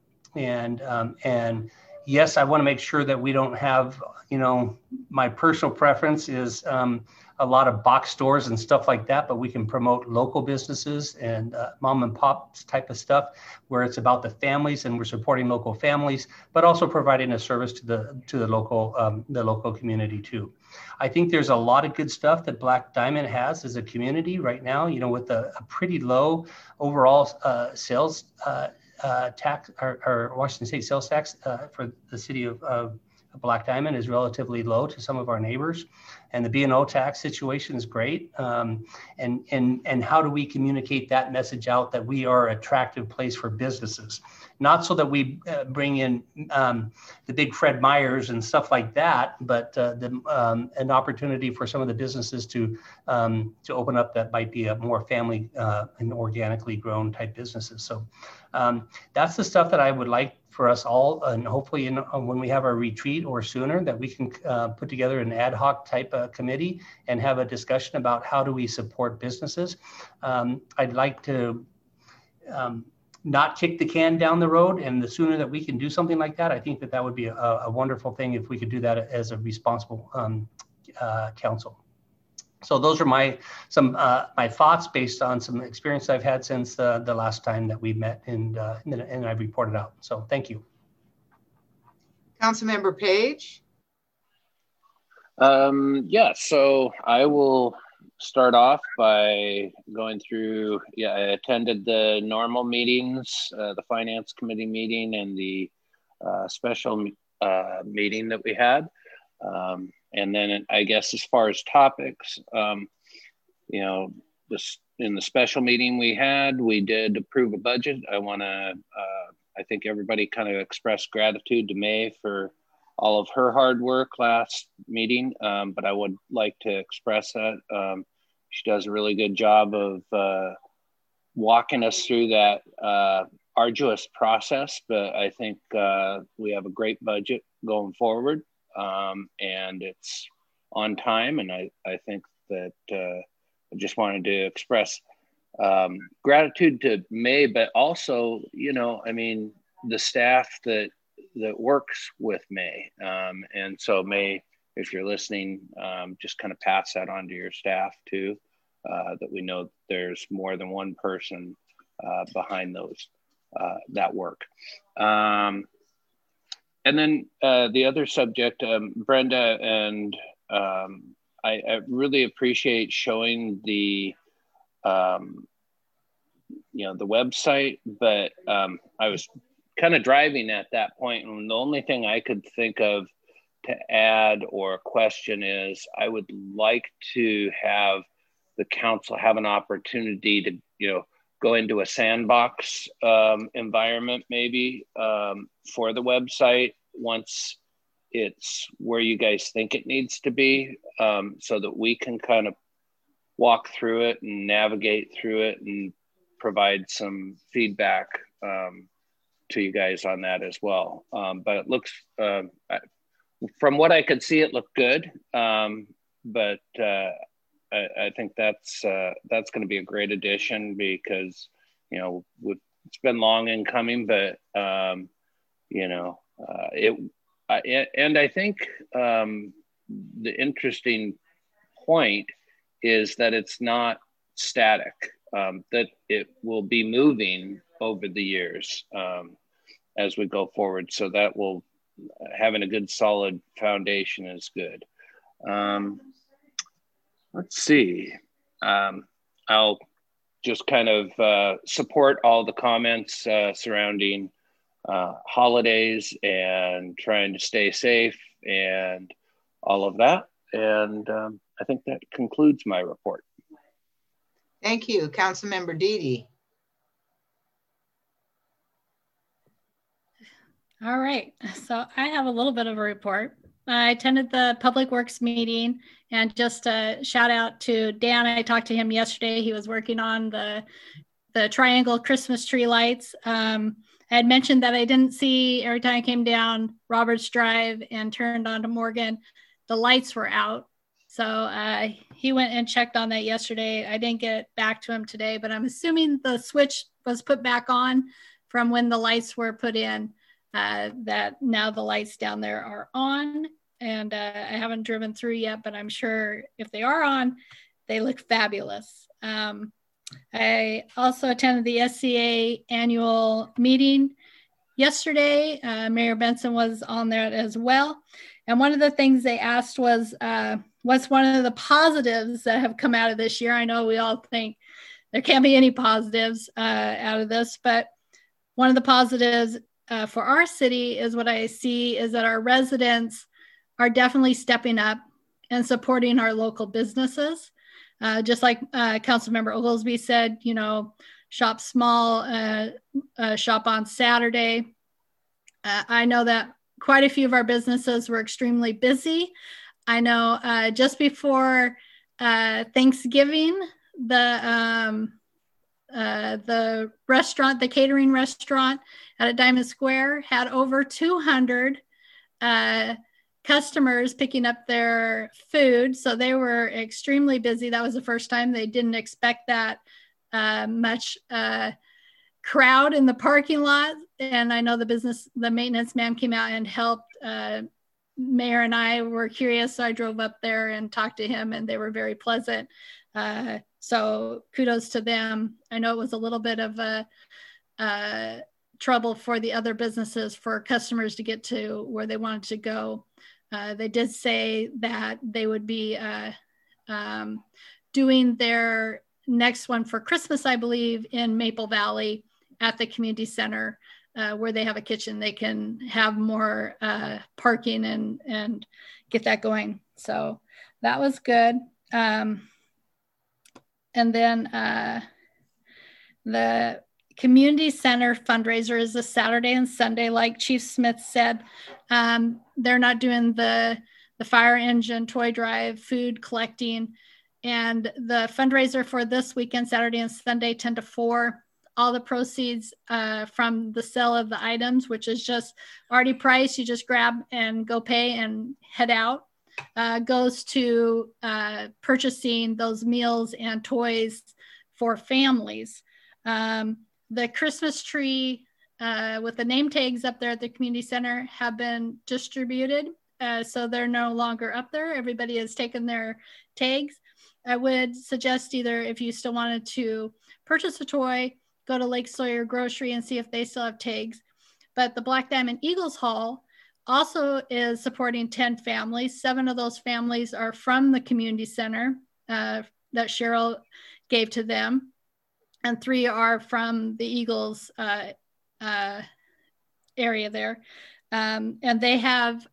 And yes, I want to make sure that we don't have, my personal preference is a lot of box stores and stuff like that, but we can promote local businesses and mom and pop type of stuff where it's about the families and we're supporting local families, but also providing a service to the local community too. I think there's a lot of good stuff that Black Diamond has as a community right now, with a pretty low overall sales tax, or Washington State sales tax for the city of Black Diamond is relatively low to some of our neighbors, and the B&O tax situation is great. And how do we communicate that message out that we are an attractive place for businesses? Not so that we bring in the big Fred Meyers and stuff like that, but an opportunity for some of the businesses to open up that might be a more family and organically grown type businesses. So that's the stuff that I would like for us all, and hopefully when we have our retreat or sooner, that we can put together an ad hoc type of committee and have a discussion about how do we support businesses. I'd like to not kick the can down the road, and the sooner that we can do something like that, I think that would be a wonderful thing if we could do that as a responsible council. So those are my thoughts based on some experience I've had since the last time that we met and I've reported out. So thank you. Councilmember Page. Yeah, so I will start off by going through, I attended the normal meetings, the Finance Committee meeting and the special meeting that we had. And then I guess as far as topics, in the special meeting we had, we did approve a budget. I think everybody kind of expressed gratitude to May for all of her hard work last meeting, but I would like to express that. She does a really good job of walking us through that arduous process, but I think we have a great budget going forward. And it's on time. And I think that I just wanted to express gratitude to May, but also, the staff that works with May. And so May, if you're listening, just kind of pass that on to your staff too, that we know there's more than one person behind that work. And then the other subject, Brenda, and I really appreciate showing the website, but I was kind of driving at that point, and the only thing I could think of to add or question is I would like to have the council have an opportunity to, go into a sandbox environment maybe for the website once it's where you guys think it needs to be, so that we can kind of walk through it and navigate through it and provide some feedback to you guys on that as well. But it looks, from what I could see, it looked good. But I think that's going to be a great addition because, you know, it's been long in coming, but you know, and I think the interesting point is that it's not static, that it will be moving over the years as we go forward. So that will, having a good solid foundation is good. Let's see. I'll just kind of support all the comments surrounding holidays and trying to stay safe and all of that. And I think that concludes my report. Thank you, Councilmember Deedy. All right, so I have a little bit of a report. I attended the Public Works meeting, and just a shout out to Dan. I talked to him yesterday. He was working on the triangle Christmas tree lights. I had mentioned that I didn't see, every time I came down Roberts Drive and turned onto Morgan, the lights were out. So he went and checked on that yesterday. I didn't get back to him today, but I'm assuming the switch was put back on from when the lights were put in, that now the lights down there are on. And I haven't driven through yet, but I'm sure if they are on, they look fabulous. I also attended the SCA annual meeting yesterday. Mayor Benson was on there as well. And one of the things they asked was, what's one of the positives that have come out of this year? I know we all think there can't be any positives out of this, but one of the positives for our city is what I see is that our residents are definitely stepping up and supporting our local businesses. Just like Councilmember Oglesby said, you know, shop small, shop on Saturday. I know that quite a few of our businesses were extremely busy. I know just before Thanksgiving, the restaurant, the catering restaurant at Diamond Square had over 200 customers picking up their food. So they were extremely busy. That was the first time. They didn't expect that much crowd in the parking lot. And I know the maintenance man came out and helped. Mayor and I were curious, so I drove up there and talked to him, and they were very pleasant. So kudos to them. I know it was a little bit of a trouble for the other businesses for customers to get to where they wanted to go. They did say that they would be doing their next one for Christmas, I believe, in Maple Valley at the community center, where they have a kitchen. They can have more parking and get that going. So that was good. And then the community center fundraiser is this Saturday and Sunday, like Chief Smith said. They're not doing the fire engine toy drive, food collecting, and the fundraiser for this weekend, Saturday and Sunday, 10 to 4. All the proceeds from the sale of the items, which is just already priced, you just grab and go pay and head out, goes to purchasing those meals and toys for families. The Christmas tree with the name tags up there at the community center have been distributed. So they're no longer up there. Everybody has taken their tags. I would suggest either if you still wanted to purchase a toy, go to Lake Sawyer Grocery and see if they still have tags. But the Black Diamond Eagles Hall also is supporting 10 families. 7 of those families are from the community center that Cheryl gave to them. And 3 are from the Eagles area there. And they have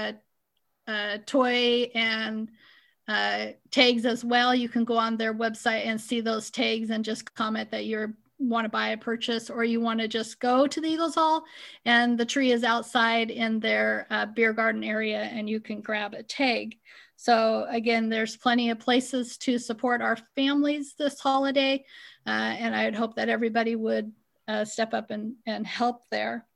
toy and tags as well. You can go on their website and see those tags and just comment that you want to buy a purchase, or you want to just go to the Eagles Hall, and the tree is outside in their beer garden area and you can grab a tag. So again, there's plenty of places to support our families this holiday. And I'd hope that everybody would step up and help there.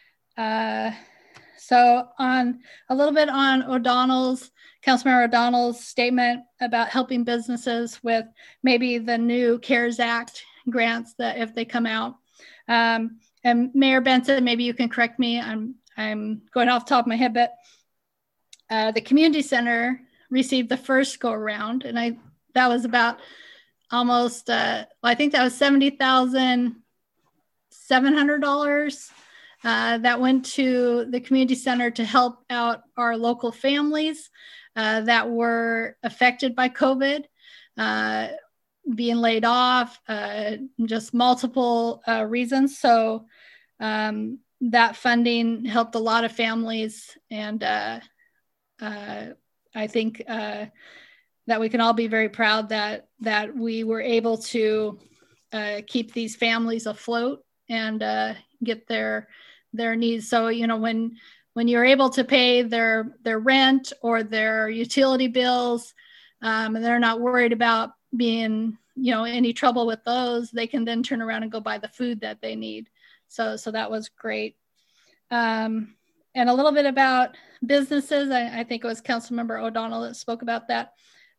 So on a little bit on Councilmember O'Donnell's statement about helping businesses with maybe the new CARES Act grants that if they come out. And Mayor Benson, maybe you can correct me. I'm going off the top of my head, but the community center received the first go around, and that was about almost I think that was $70,700 that went to the community center to help out our local families that were affected by COVID, being laid off, just multiple reasons. So that funding helped a lot of families, and I think that we can all be very proud that we were able to keep these families afloat and get their needs. So, you know, when you're able to pay their rent or their utility bills, and they're not worried about being, you know, any trouble with those, they can then turn around and go buy the food that they need. So that was great. And a little bit about businesses. I think it was Councilmember O'Donnell that spoke about that.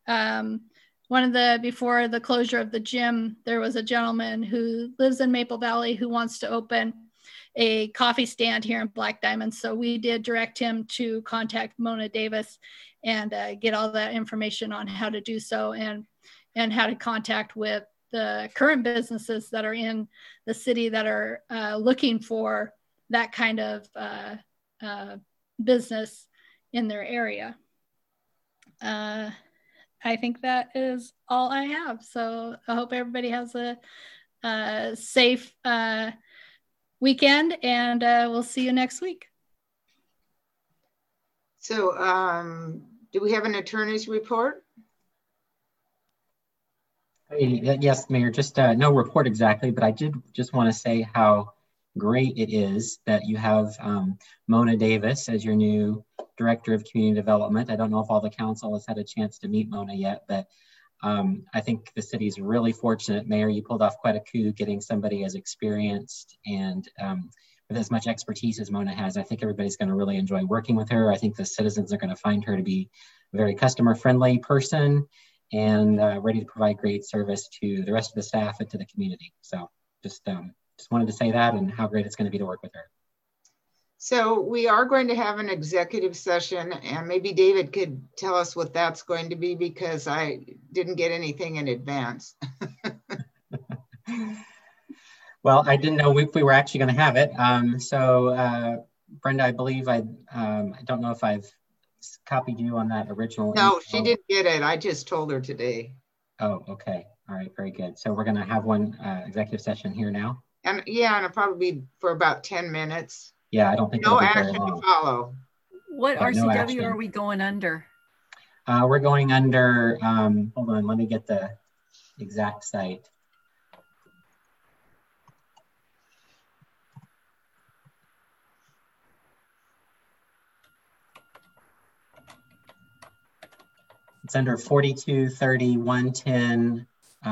Before the closure of the gym, there was a gentleman who lives in Maple Valley who wants to open a coffee stand here in Black Diamond. So we did direct him to contact Mona Davis and get all that information on how to do so, and how to contact with the current businesses that are in the city that are looking for that kind of business in their area. I think that is all I have. So I hope everybody has a safe weekend, and we'll see you next week. So do we have an attorney's report? Yes, Mayor, just no report exactly, but I did just want to say how great it is that you have Mona Davis as your new Director of Community Development. I don't know if all the council has had a chance to meet Mona yet, but I think the city is really fortunate. Mayor, you pulled off quite a coup getting somebody as experienced and with as much expertise as Mona has. I think everybody's going to really enjoy working with her. I think the citizens are going to find her to be a very customer-friendly person and ready to provide great service to the rest of the staff and to the community. So just wanted to say that and how great it's going to be to work with her. So we are going to have an executive session, and maybe David could tell us what that's going to be, because I didn't get anything in advance. Well, I didn't know if we were actually going to have it. Brenda, I believe I don't know if I've copied you on that original. No, info. she didn't get it. I just told her today. Oh, okay. All right, very good. So we're going to have one executive session here now. And yeah, and it'll probably be for about 10 minutes. Yeah, I don't think no it'll be action very long. to follow. What RCW are we going under? We're going under, hold on, let me get the exact site. It's under 4230-110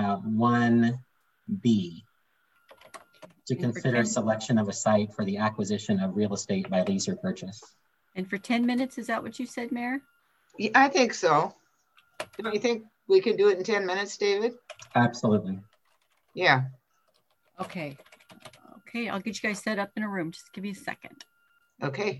1B. To consider selection of a site for the acquisition of real estate by lease or purchase. And for 10 minutes, is that what you said, Mayor? Yeah, I think so. Don't you think we can do it in 10 minutes, David? Absolutely. Yeah. Okay. Okay, I'll get you guys set up in a room. Just give me a second. Okay.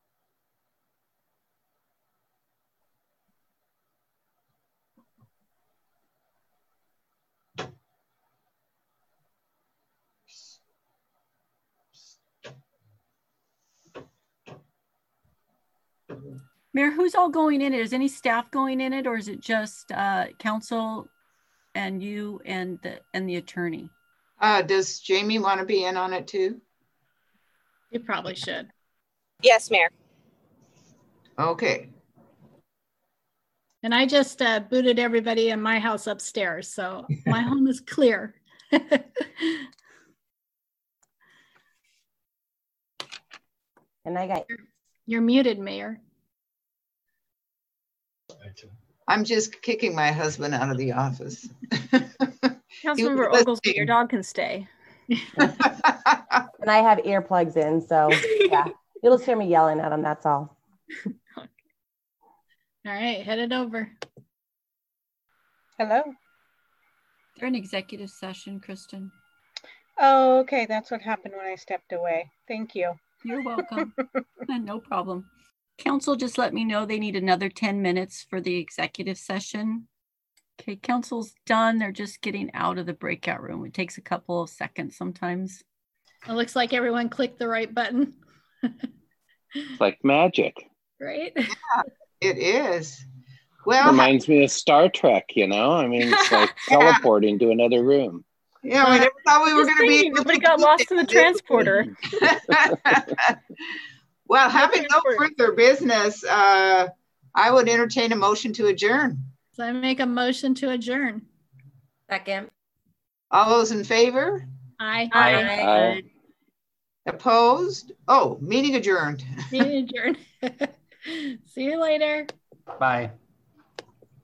Mayor, who's all going in it? Is any staff going in it, or is it just council and you and the attorney? Does Jamie want to be in on it too? You probably should. Yes, Mayor. Okay. And I just booted everybody in my house upstairs, so my home is clear. And I got... You're muted, Mayor. I'm just kicking my husband out of the office. Councilmember Oglesby, your dog can stay. And I have earplugs in, so yeah, you'll just hear me yelling at him, that's all. All right, head it over. Hello. They're in executive session, Kristen. Oh, okay. That's what happened when I stepped away. Thank you. You're welcome. No problem. Council just let me know they need another 10 minutes for the executive session. Okay, council's done. They're just getting out of the breakout room. It takes a couple of seconds sometimes. It looks like everyone clicked the right button. It's like magic. Right? Yeah, it is. Well, reminds me of Star Trek, you know? I mean, it's like teleporting to another room. Yeah, we never thought we were going to be. Nobody got lost in the transporter. Well, having no further business, I would entertain a motion to adjourn. So I make a motion to adjourn. Second. All those in favor? Aye. Aye. Opposed? Oh, meeting adjourned. Meeting adjourned. See you later. Bye.